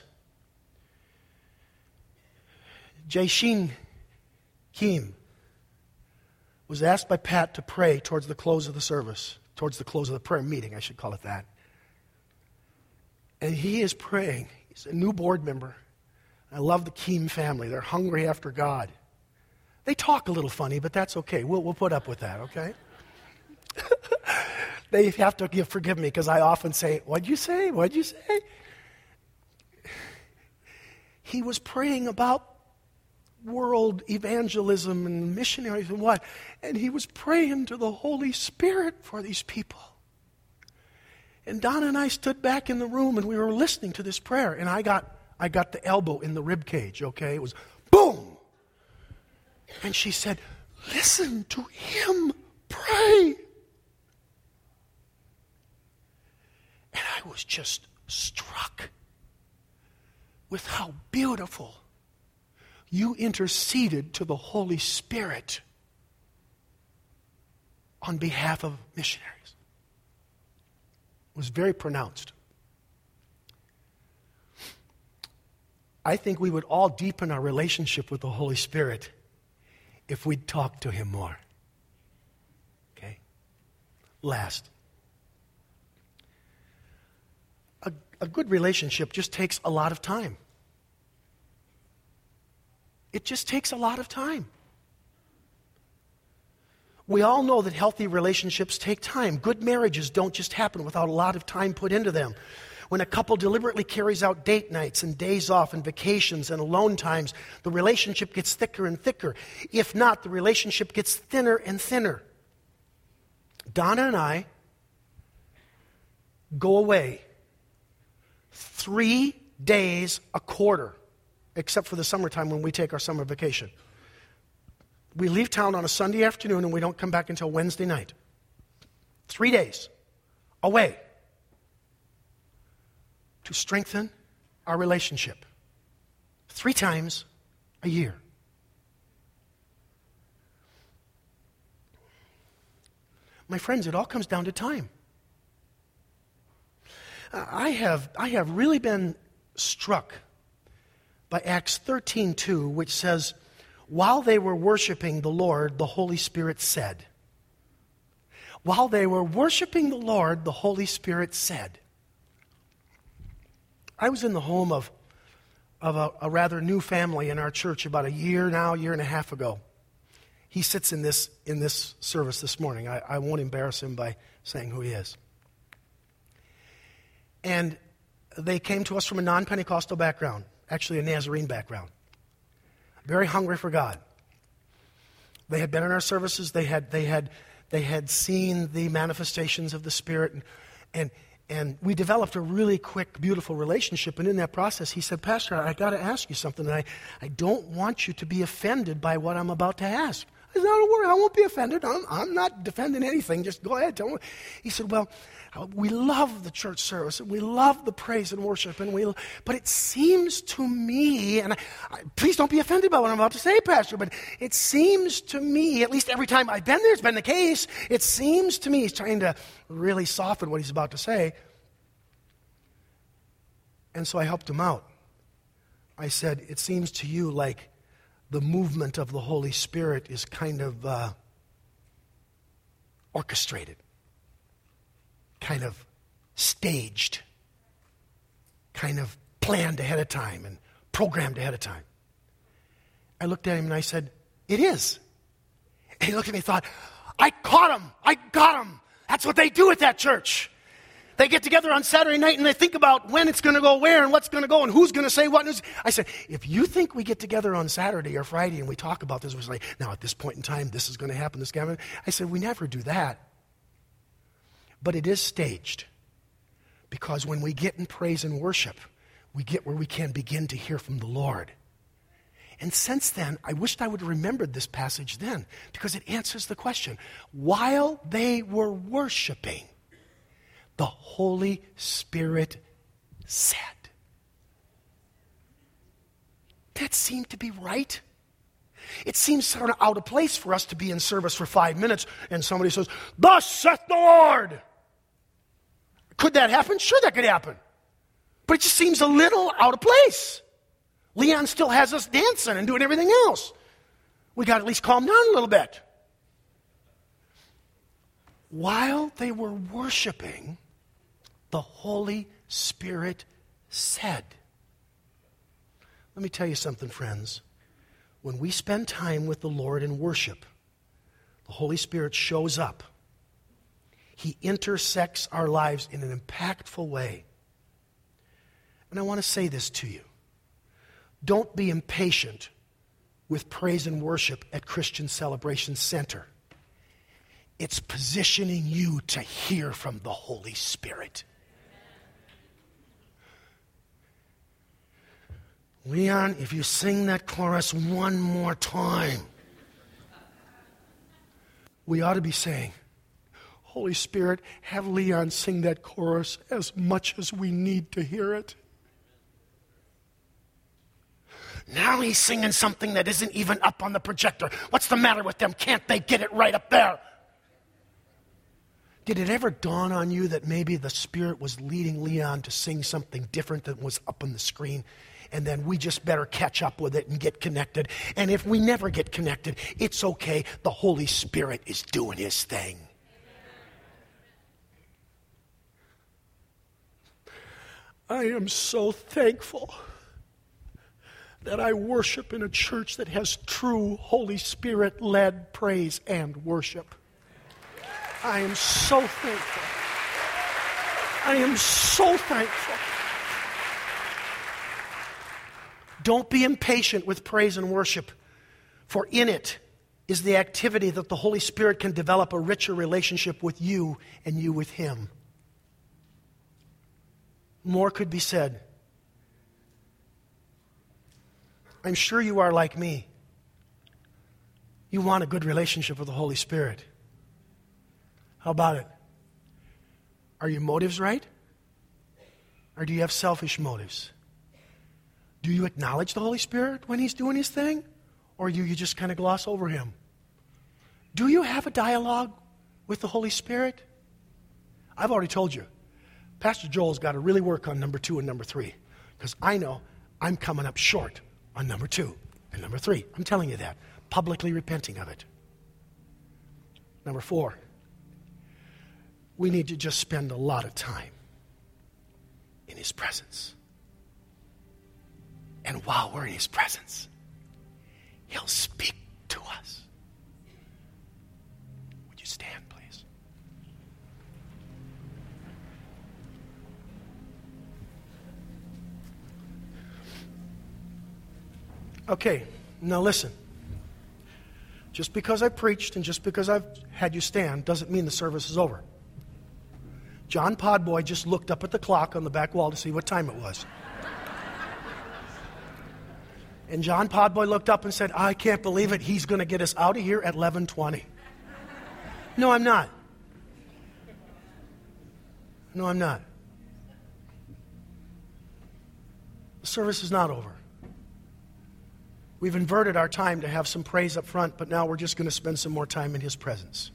Jae-Shin Kim was asked by Pat to pray towards the close of the service, towards the close of the prayer meeting, I should call it that. And he is praying. He's a new board member. I love the Keem family. They're hungry after God. They talk a little funny, but that's okay. We'll put up with that, okay? They have to forgive me because I often say, "What'd you say? What'd you say?" He was praying about world evangelism and missionaries and what. And he was praying to the Holy Spirit for these people. And Donna and I stood back in the room and we were listening to this prayer. And I got the elbow in the rib cage, okay? It was boom. And she said, "Listen to him pray." And I was just struck with how beautiful you interceded to the Holy Spirit on behalf of missionaries. It was very pronounced. I think we would all deepen our relationship with the Holy Spirit if we'd talk to him more. Okay? Last. A good relationship just takes a lot of time. It just takes a lot of time. We all know that healthy relationships take time. Good marriages don't just happen without a lot of time put into them. When a couple deliberately carries out date nights and days off and vacations and alone times, the relationship gets thicker and thicker. If not, the relationship gets thinner and thinner. Donna and I go away 3 days a quarter, except for the summertime when we take our summer vacation. We leave town on a Sunday afternoon and we don't come back until Wednesday night. 3 days away to strengthen our relationship. 3 times a year. My friends, it all comes down to time. I have really been struck by Acts 13:2, which says, "While they were worshiping the Lord, the Holy Spirit said." While they were worshiping the Lord, the Holy Spirit said. I was in the home of a rather new family in our church about a year and a half ago. He sits in this service this morning. I won't embarrass him by saying who he is. And they came to us from a non-Pentecostal background, actually a Nazarene background. Very hungry for God. They had been in our services. They had seen the manifestations of the Spirit, and we developed a really quick, beautiful relationship. And in that process, he said, "Pastor, I got to ask you something. And I don't want you to be offended by what I'm about to ask." I said, "No, don't worry. I won't be offended. I'm not defending anything. Just go ahead. Tell me." He said, "Well, we love the church service, and we love the praise and worship, but it seems to me," and please don't be offended by what I'm about to say, Pastor, but it seems to me, at least every time I've been there, it's been the case, it seems to me, he's trying to really soften what he's about to say. And so I helped him out. I said, "It seems to you like the movement of the Holy Spirit is kind of orchestrated. Kind of staged, kind of planned ahead of time and programmed ahead of time." I looked at him and I said, "It is." And he looked at me and thought, I got him. That's what they do at that church. They get together on Saturday night and they think about when it's going to go where and what's going to go and who's going to say what. I said, "If you think we get together on Saturday or Friday and we talk about this, we're like, now at this point in time, this is going to happen, this is going to happen." I said, "We never do that. But it is staged, because when we get in praise and worship, we get where we can begin to hear from the Lord." And since then, I wished I would have remembered this passage then, because it answers the question. While they were worshiping, the Holy Spirit said. That seemed to be right. It seems sort of out of place for us to be in service for 5 minutes and somebody says, "Thus saith the Lord." Could that happen? Sure, that could happen. But it just seems a little out of place. Leon still has us dancing and doing everything else. We got to at least calm down a little bit. While they were worshiping, the Holy Spirit said. Let me tell you something, friends. When we spend time with the Lord in worship, the Holy Spirit shows up. He intersects our lives in an impactful way. And I want to say this to you. Don't be impatient with praise and worship at Christian Celebration Center. It's positioning you to hear from the Holy Spirit. Leon, if you sing that chorus one more time, we ought to be saying, Holy Spirit, have Leon sing that chorus as much as we need to hear it. Now he's singing something that isn't even up on the projector. What's the matter with them? Can't they get it right up there? Did it ever dawn on you that maybe the Spirit was leading Leon to sing something different than was up on the screen? And then we just better catch up with it and get connected. And if we never get connected, it's okay. The Holy Spirit is doing His thing. I am so thankful that I worship in a church that has true Holy Spirit-led praise and worship. I am so thankful. I am so thankful. Don't be impatient with praise and worship, for in it is the activity that the Holy Spirit can develop a richer relationship with you and you with Him. More could be said. I'm sure you are like me. You want a good relationship with the Holy Spirit. How about it? Are your motives right? Or do you have selfish motives? Do you acknowledge the Holy Spirit when He's doing His thing? Or do you just kind of gloss over Him? Do you have a dialogue with the Holy Spirit? I've already told you. Pastor Joel's got to really work on number 2 and number 3. Because I know I'm coming up short on number 2 and number 3. I'm telling you that. Publicly repenting of it. Number 4. We need to just spend a lot of time in His presence. And while we're in His presence, He'll speak to us. Would you stand, please? Okay, now listen. Just because I preached and just because I've had you stand doesn't mean the service is over. John Podboy just looked up at the clock on the back wall to see what time it was. And John Podboy looked up and said, I can't believe it. He's going to get us out of here at 11:20. No, I'm not. No, I'm not. The service is not over. We've inverted our time to have some praise up front, but now we're just going to spend some more time in His presence.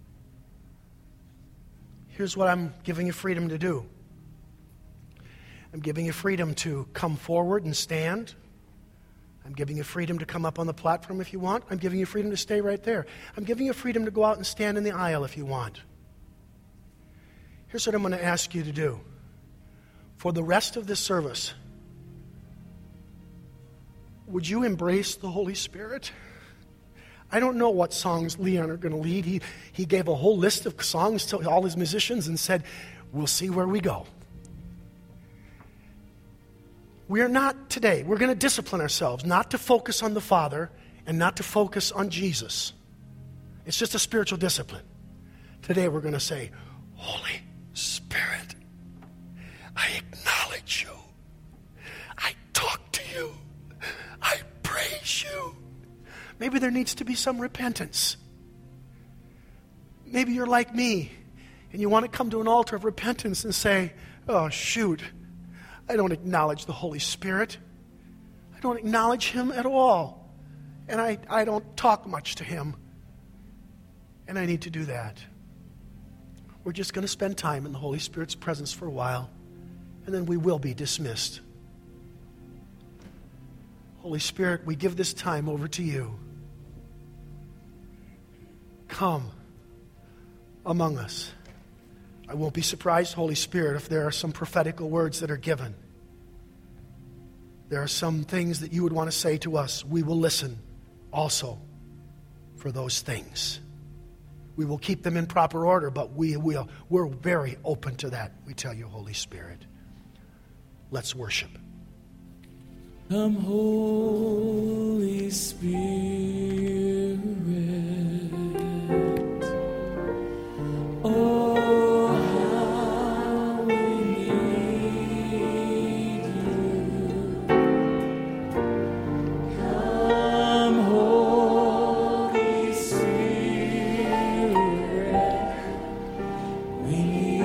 Here's what I'm giving you freedom to do. I'm giving you freedom to come forward and stand. I'm giving you freedom to come up on the platform if you want. I'm giving you freedom to stay right there. I'm giving you freedom to go out and stand in the aisle if you want. Here's what I'm going to ask you to do. For the rest of this service, would you embrace the Holy Spirit? I don't know what songs Leon are going to lead. He gave a whole list of songs to all his musicians and said, we'll see where we go. We are not today. We're going to discipline ourselves not to focus on the Father and not to focus on Jesus. It's just a spiritual discipline. Today we're going to say, Holy Spirit, I acknowledge you. I talk to you. I praise you. Maybe there needs to be some repentance. Maybe you're like me and you want to come to an altar of repentance and say, oh, shoot. I don't acknowledge the Holy Spirit. I don't acknowledge Him at all. And I don't talk much to Him. And I need to do that. We're just going to spend time in the Holy Spirit's presence for a while, and then we will be dismissed. Holy Spirit, we give this time over to you. Come among us. I won't be surprised, Holy Spirit, if there are some prophetical words that are given. there are some things that you would want to say to us. We will listen also for those things. We will keep them in proper order, but we're very open to that. We tell you, Holy Spirit. Let's worship. Come, Holy Spirit. Oh, how we need you. Come, Holy Spirit. We need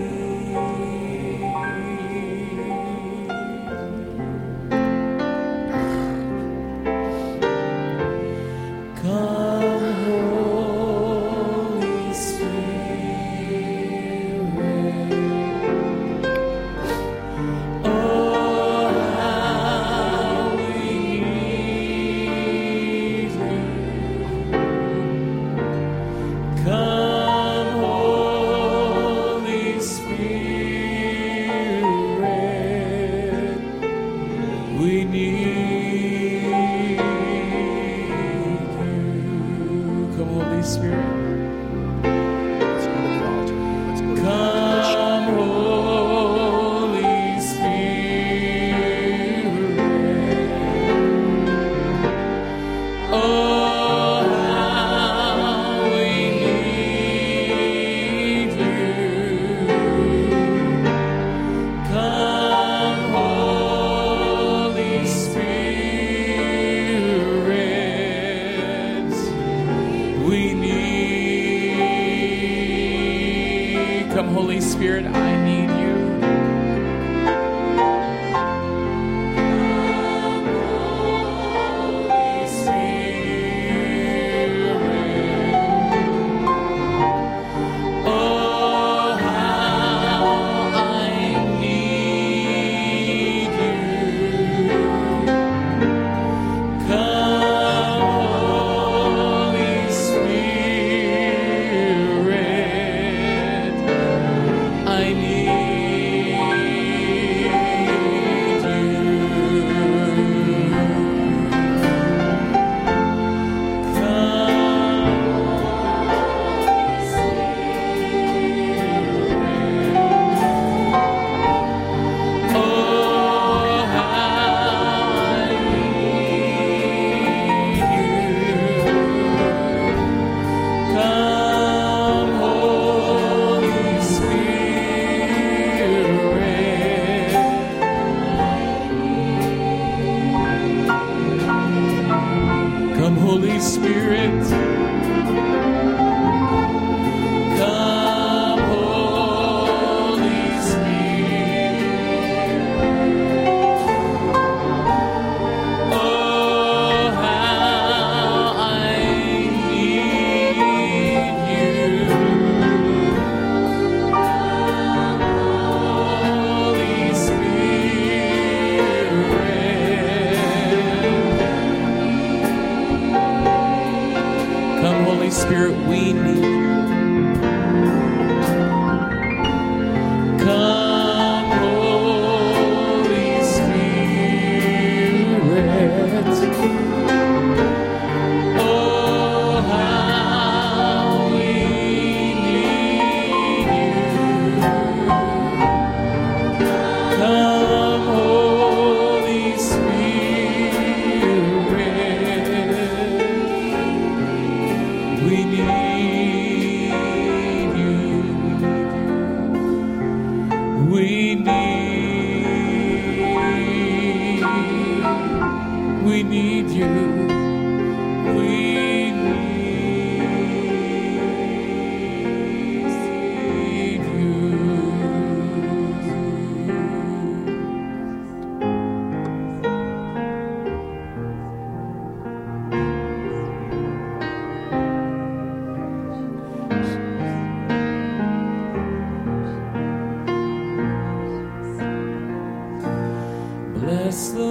Bless the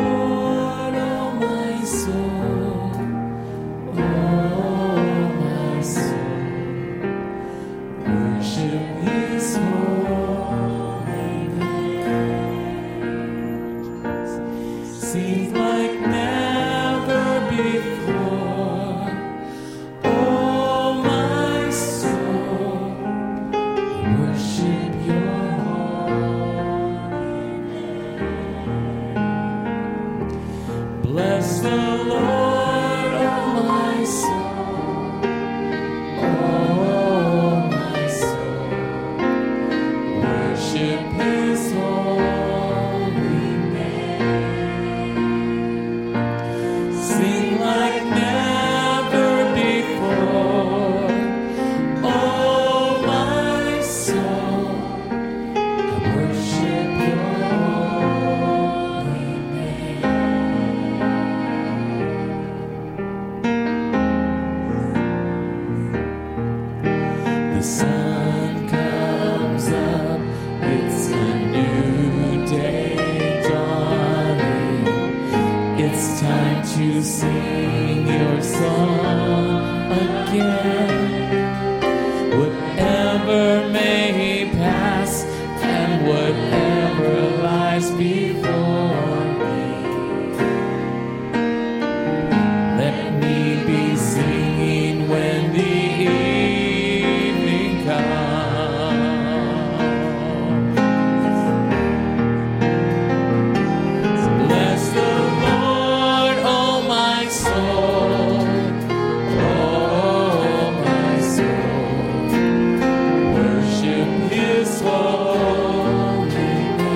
Lord, oh my soul, oh my soul. Worship His holy name. seems like never before. Oh, my soul, worship your holy name. Bless the Lord, oh my soul. Oh, my soul, worship his holy name. Sing like never before. Oh, my soul, I worship your holy name. The sun comes up, it's a new day dawning. It's time to sing your song again. Whatever may pass and whatever lies before me, let me be singing when the evening comes. Bless the Lord, oh my soul. Oh, my soul, worship his holy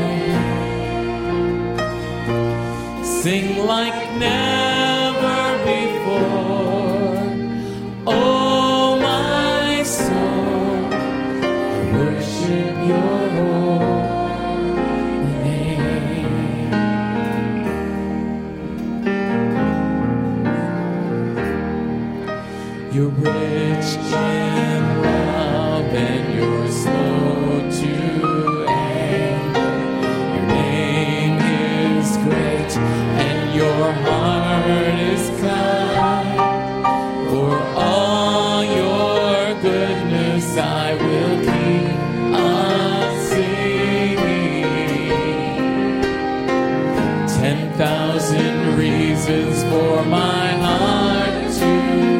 name. Sing like never before. Oh, my soul, worship your holy name. You're rich in love and you're slow to anger. Your name is great and your heart is kind. For all your goodness I will keep on singing. 10,000 reasons for my heart to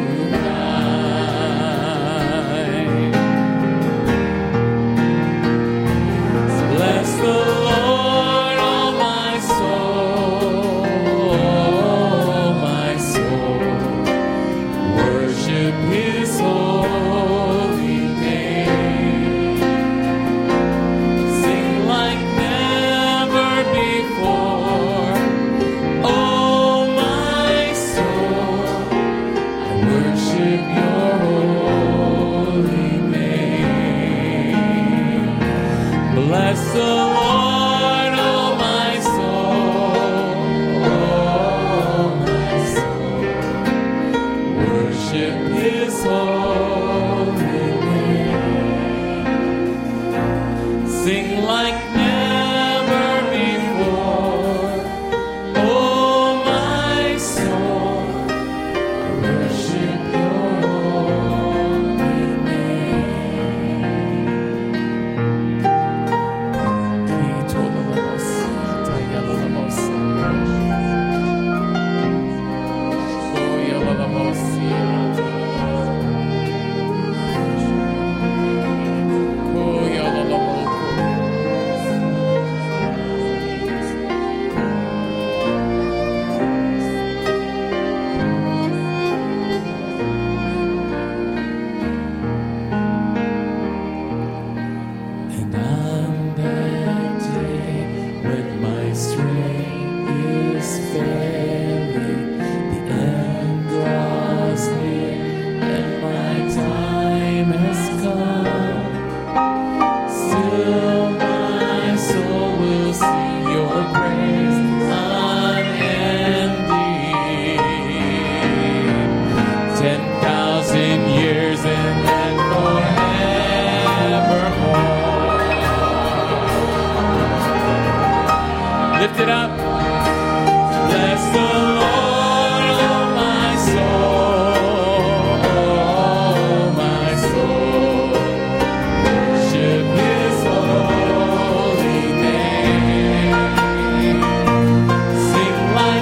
find. Bless the Lord, oh my soul. Oh, my soul, worship his holy name. Sing like never before. Oh, my soul, I worship your holy name. Bless the Lord, oh my soul. Oh, my soul, worship his holy name. Sing like never before. Oh, my soul, I worship your holy name. And on that day when my strength is failing, the end draws near and my time has come. Still my soul will sing your praise unending. 10,000 years and then forevermore. Lift it up. Bless the Lord, oh my soul. Oh, my soul, worship his holy name. Sing like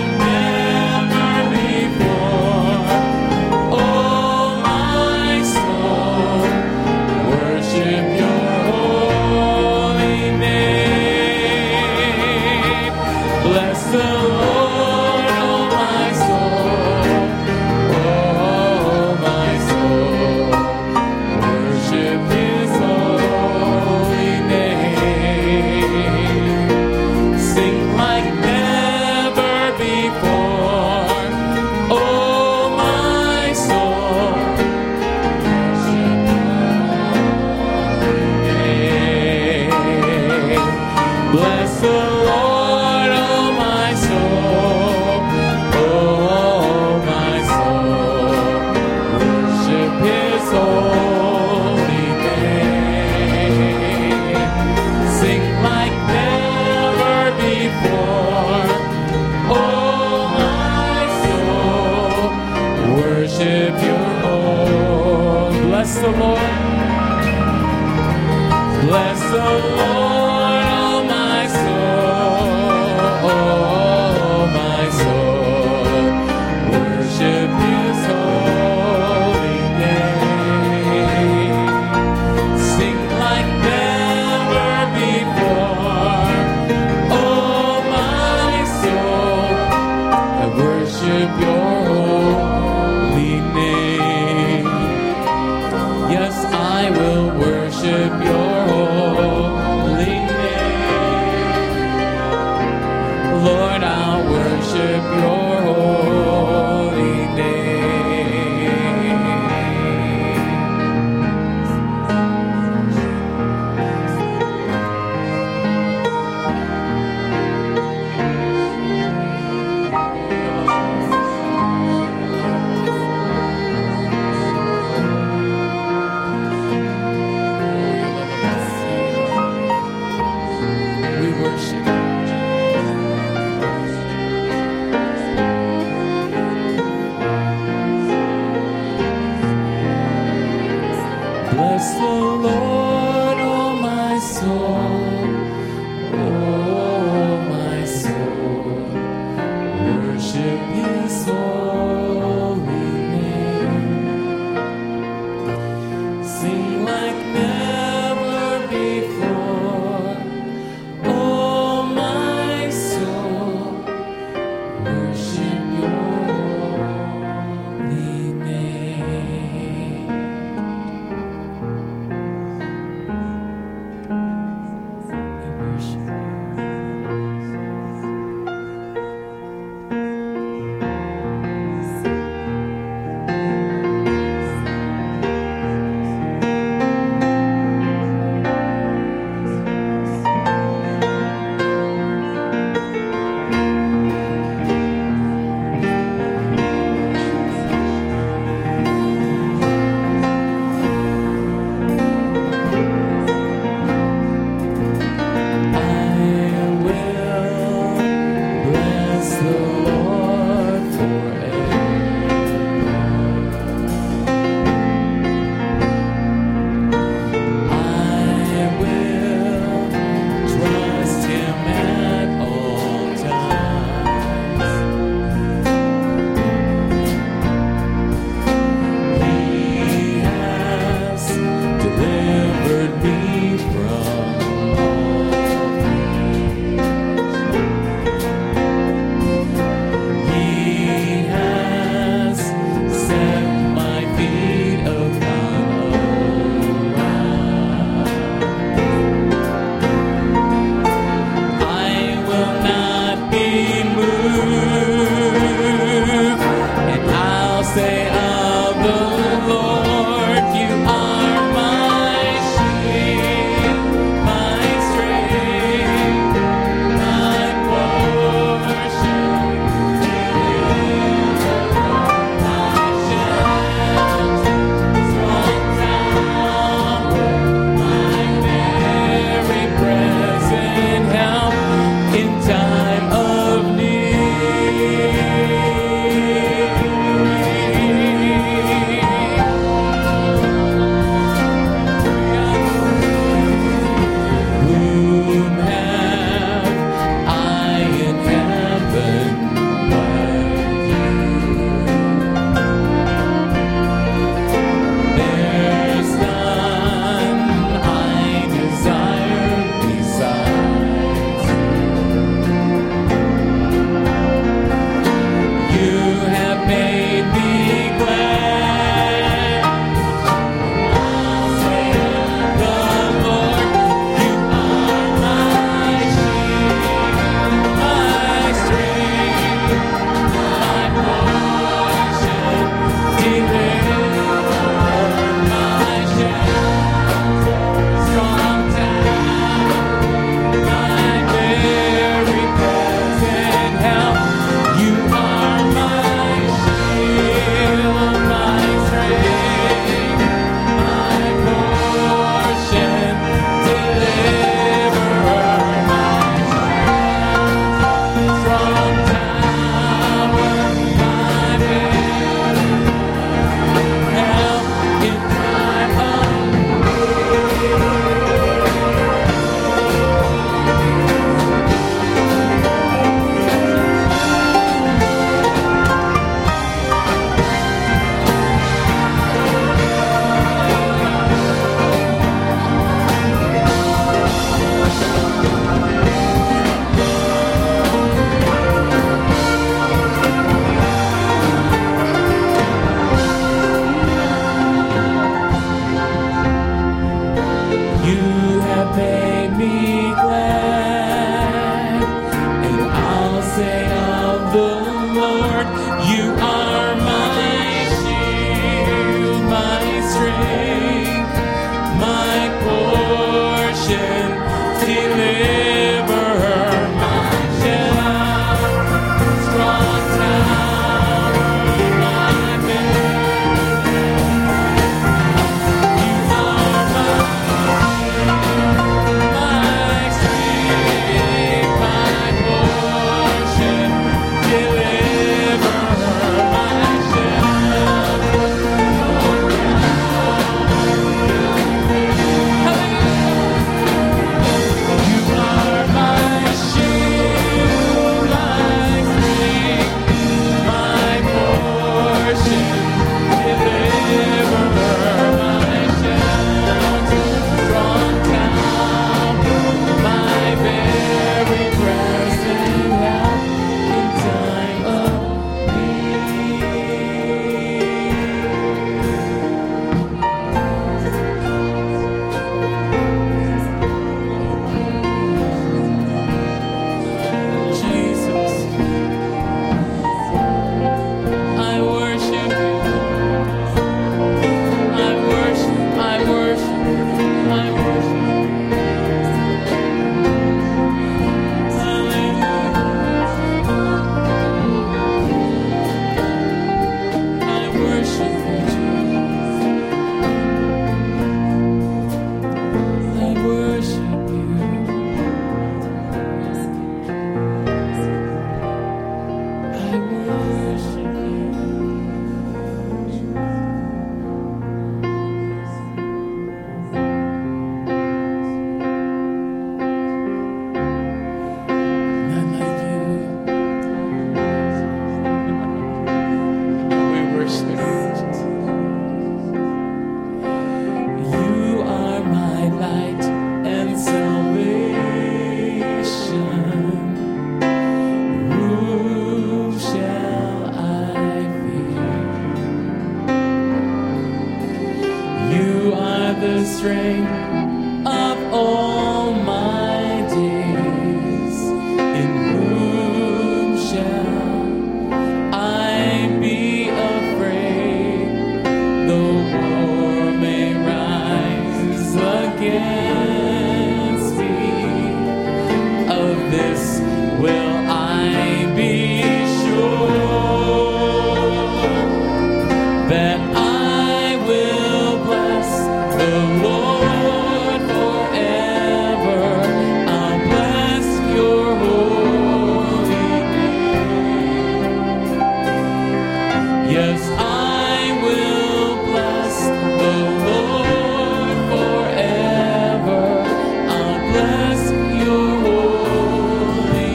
Yes, I will bless the Lord forever. I'll bless your holy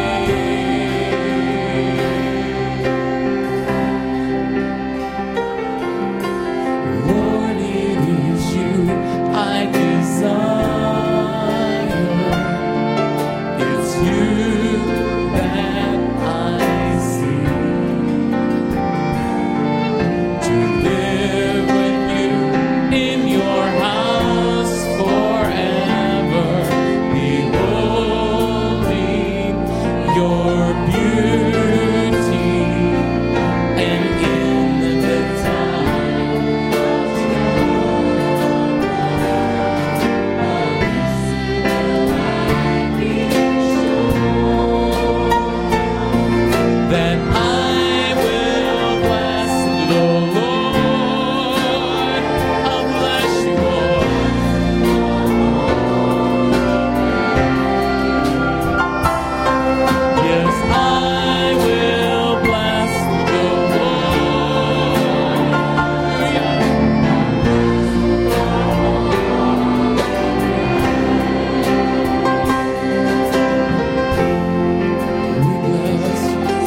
name. Lord, it is you I desire. It's you that I see. To live with you in your house forever, beholding your beauty, and in the time of that I will bless the Lord. I'll bless you, Lord. Yes, I will bless the Lord. We bless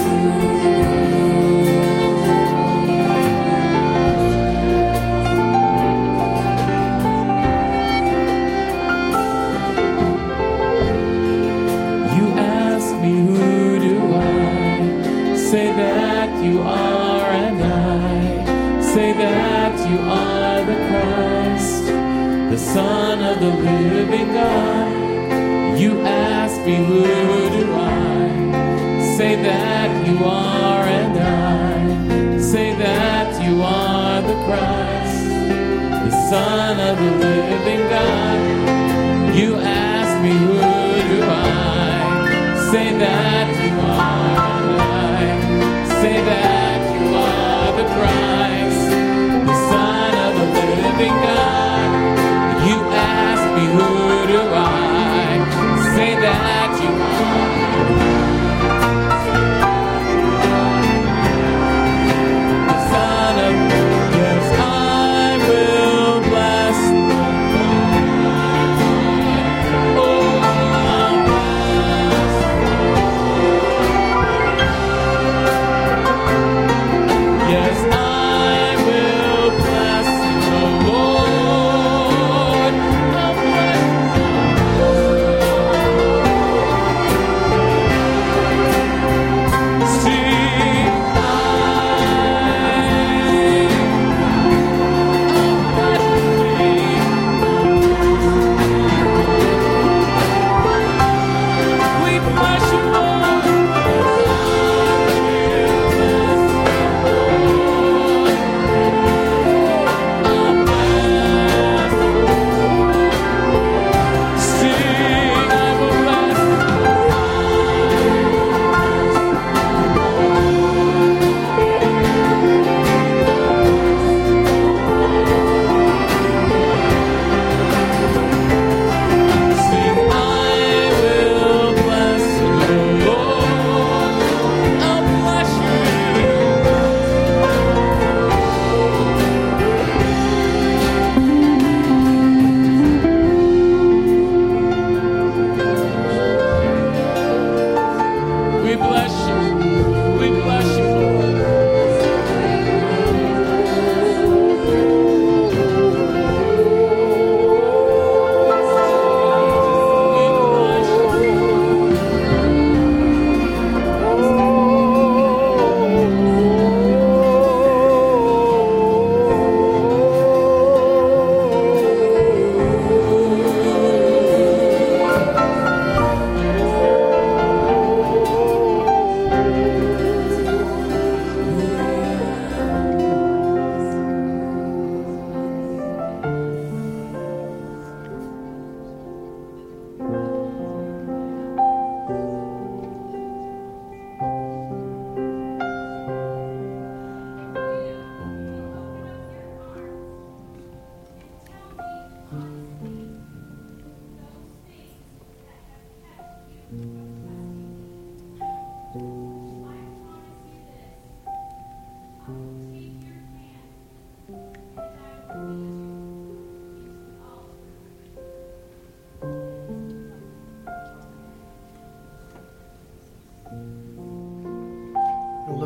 you. Ask me, who do I say that you are, and I say that you are the Christ, the Son of the living God. You ask me, who do I say that you are, and I say that you are the Christ, the Son of the living God. You ask me, who do I say that you are, and I say that you are the Christ, the Son of the living God. You ask me, who do I say that you are?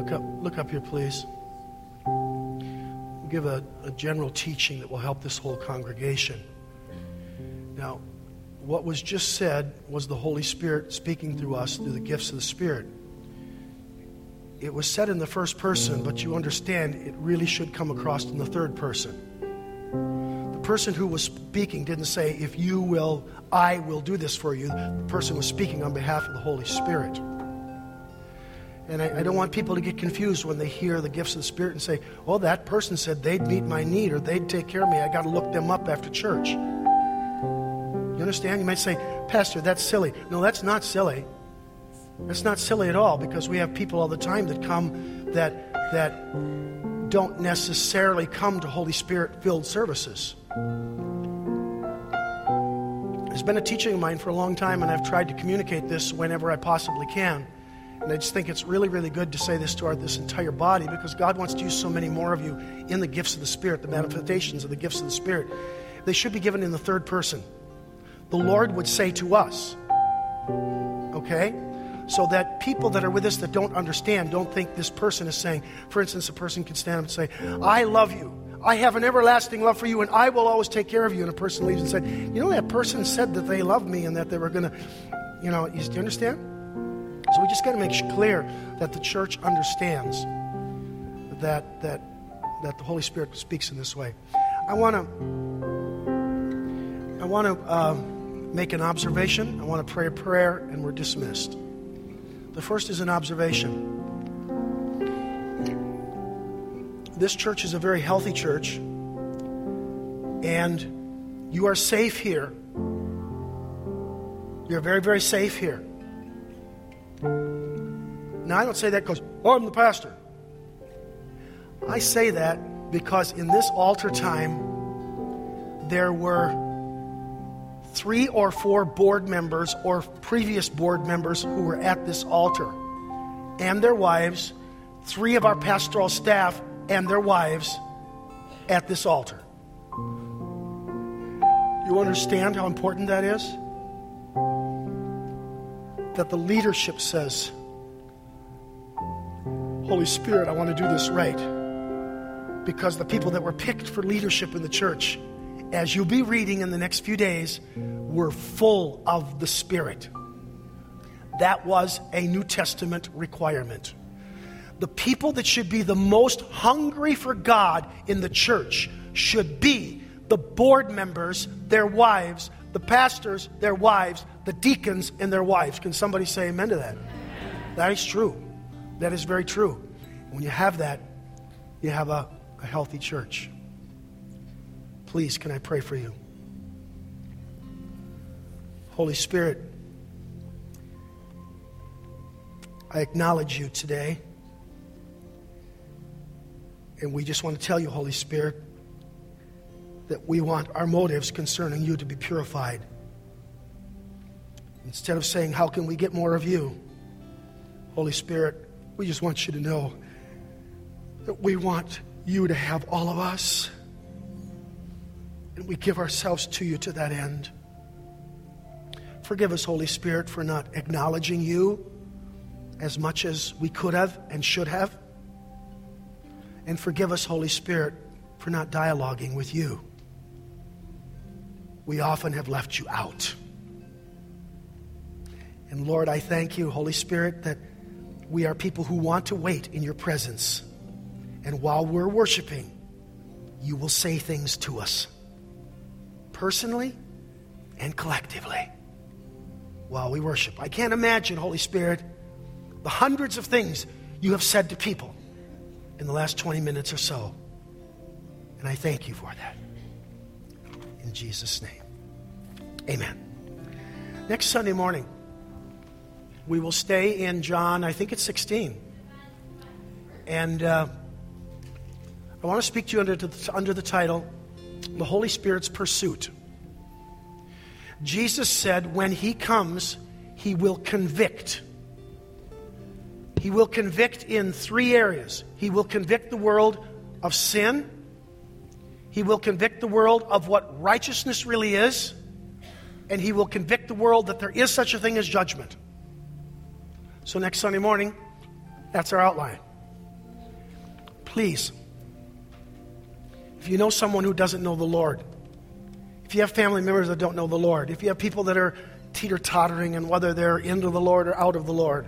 Look up here, please. We'll give a general teaching that will help this whole congregation. Now, what was just said was the Holy Spirit speaking through us through the gifts of the Spirit. It was said in the first person, but you understand it really should come across in the third person. The person who was speaking didn't say, if you will, I will do this for you. The person was speaking on behalf of the Holy Spirit. And I don't want people to get confused when they hear the gifts of the Spirit and say, oh, that person said they'd meet my need or they'd take care of me. I got to look them up after church. You understand? You might say, Pastor, that's silly. No, that's not silly. That's not silly at all, because we have people all the time that come that don't necessarily come to Holy Spirit-filled services. It's been a teaching of mine for a long time, and I've tried to communicate this whenever I possibly can. And I just think it's really, really good to say this to this entire body, because God wants to use so many more of you in the gifts of the Spirit, the manifestations of the gifts of the Spirit. They should be given in the third person. The Lord would say to us, okay? So that people that are with us that don't understand don't think this person is saying, for instance, a person can stand up and say, I love you. I have an everlasting love for you, and I will always take care of you. And a person leaves and said, you know, that person said that they loved me and that they were going to, do you understand? So we just got to make clear that the church understands that the Holy Spirit speaks in this way. I want to make an observation. I want to pray a prayer, and we're dismissed. The first is an observation. This church is a very healthy church, and you are safe here. You're very, very safe here. Now, I don't say that because, oh, I'm the pastor. I say that because in this altar time, there were 3 or 4 board members or previous board members who were at this altar, and their wives, 3 of our pastoral staff and their wives at this altar. You understand how important that is? That the leadership says, Holy Spirit, I want to do this right. Because the people that were picked for leadership in the church, as you'll be reading in the next few days, were full of the Spirit. That was a New Testament requirement. The people that should be the most hungry for God in the church should be the board members, their wives, the pastors, their wives, the deacons, and their wives. Can somebody say amen to that? That is true. That is very true. When you have that, you have a healthy church. Please, can I pray for you? Holy Spirit, I acknowledge you today. And we just want to tell you, Holy Spirit, that we want our motives concerning you to be purified. Instead of saying, how can we get more of you? Holy Spirit, we just want you to know that we want you to have all of us. And we give ourselves to you to that end. Forgive us, Holy Spirit, for not acknowledging you as much as we could have and should have. And forgive us, Holy Spirit, for not dialoguing with you. We often have left you out. And Lord, I thank you, Holy Spirit, that we are people who want to wait in your presence. And while we're worshiping, you will say things to us, personally and collectively, while we worship. I can't imagine, Holy Spirit, the hundreds of things you have said to people in the last 20 minutes or so. And I thank you for that. In Jesus' name. Amen. Next Sunday morning, we will stay in John, I think it's 16. And I want to speak to you under the title, The Holy Spirit's Pursuit. Jesus said when he comes, he will convict. He will convict in 3 areas. He will convict the world of sin. He will convict the world of what righteousness really is. And he will convict the world that there is such a thing as judgment. So next Sunday morning, that's our outline. please, if you know someone who doesn't know the Lord, if you have family members that don't know the Lord, if you have people that are teeter-tottering and whether they're into the Lord or out of the Lord,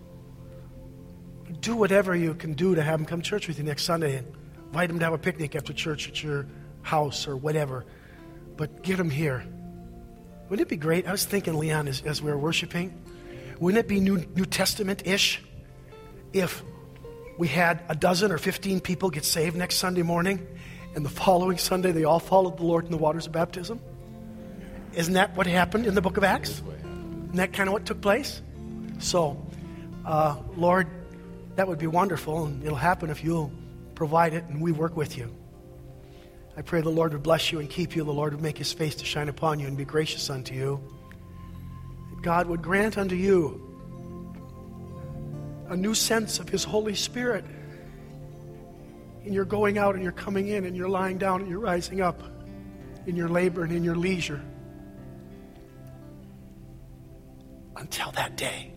do whatever you can do to have them come to church with you next Sunday and invite them to have a picnic after church at your house or whatever. But get them here. Wouldn't it be great? I was thinking, Leon, as we were worshiping, wouldn't it be New Testament-ish if we had a dozen or 15 people get saved next Sunday morning and the following Sunday they all followed the Lord in the waters of baptism? Isn't that what happened in the book of Acts? Isn't that kind of what took place? So, Lord, that would be wonderful, and it'll happen if you'll provide it and we work with you. I pray the Lord would bless you and keep you. The Lord would make his face to shine upon you and be gracious unto you. God would grant unto you a new sense of his Holy Spirit in your going out and your coming in and your lying down and your rising up, in your labor and in your leisure. Until that day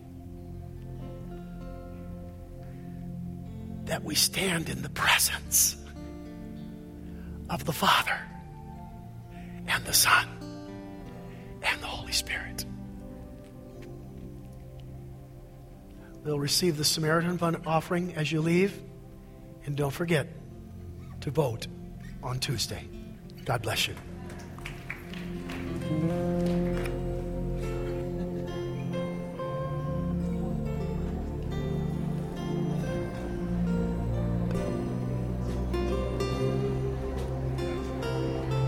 that we stand in the presence of the Father and the Son and the Holy Spirit. We'll receive the Samaritan Fund offering as you leave, and don't forget to vote on Tuesday. God bless you.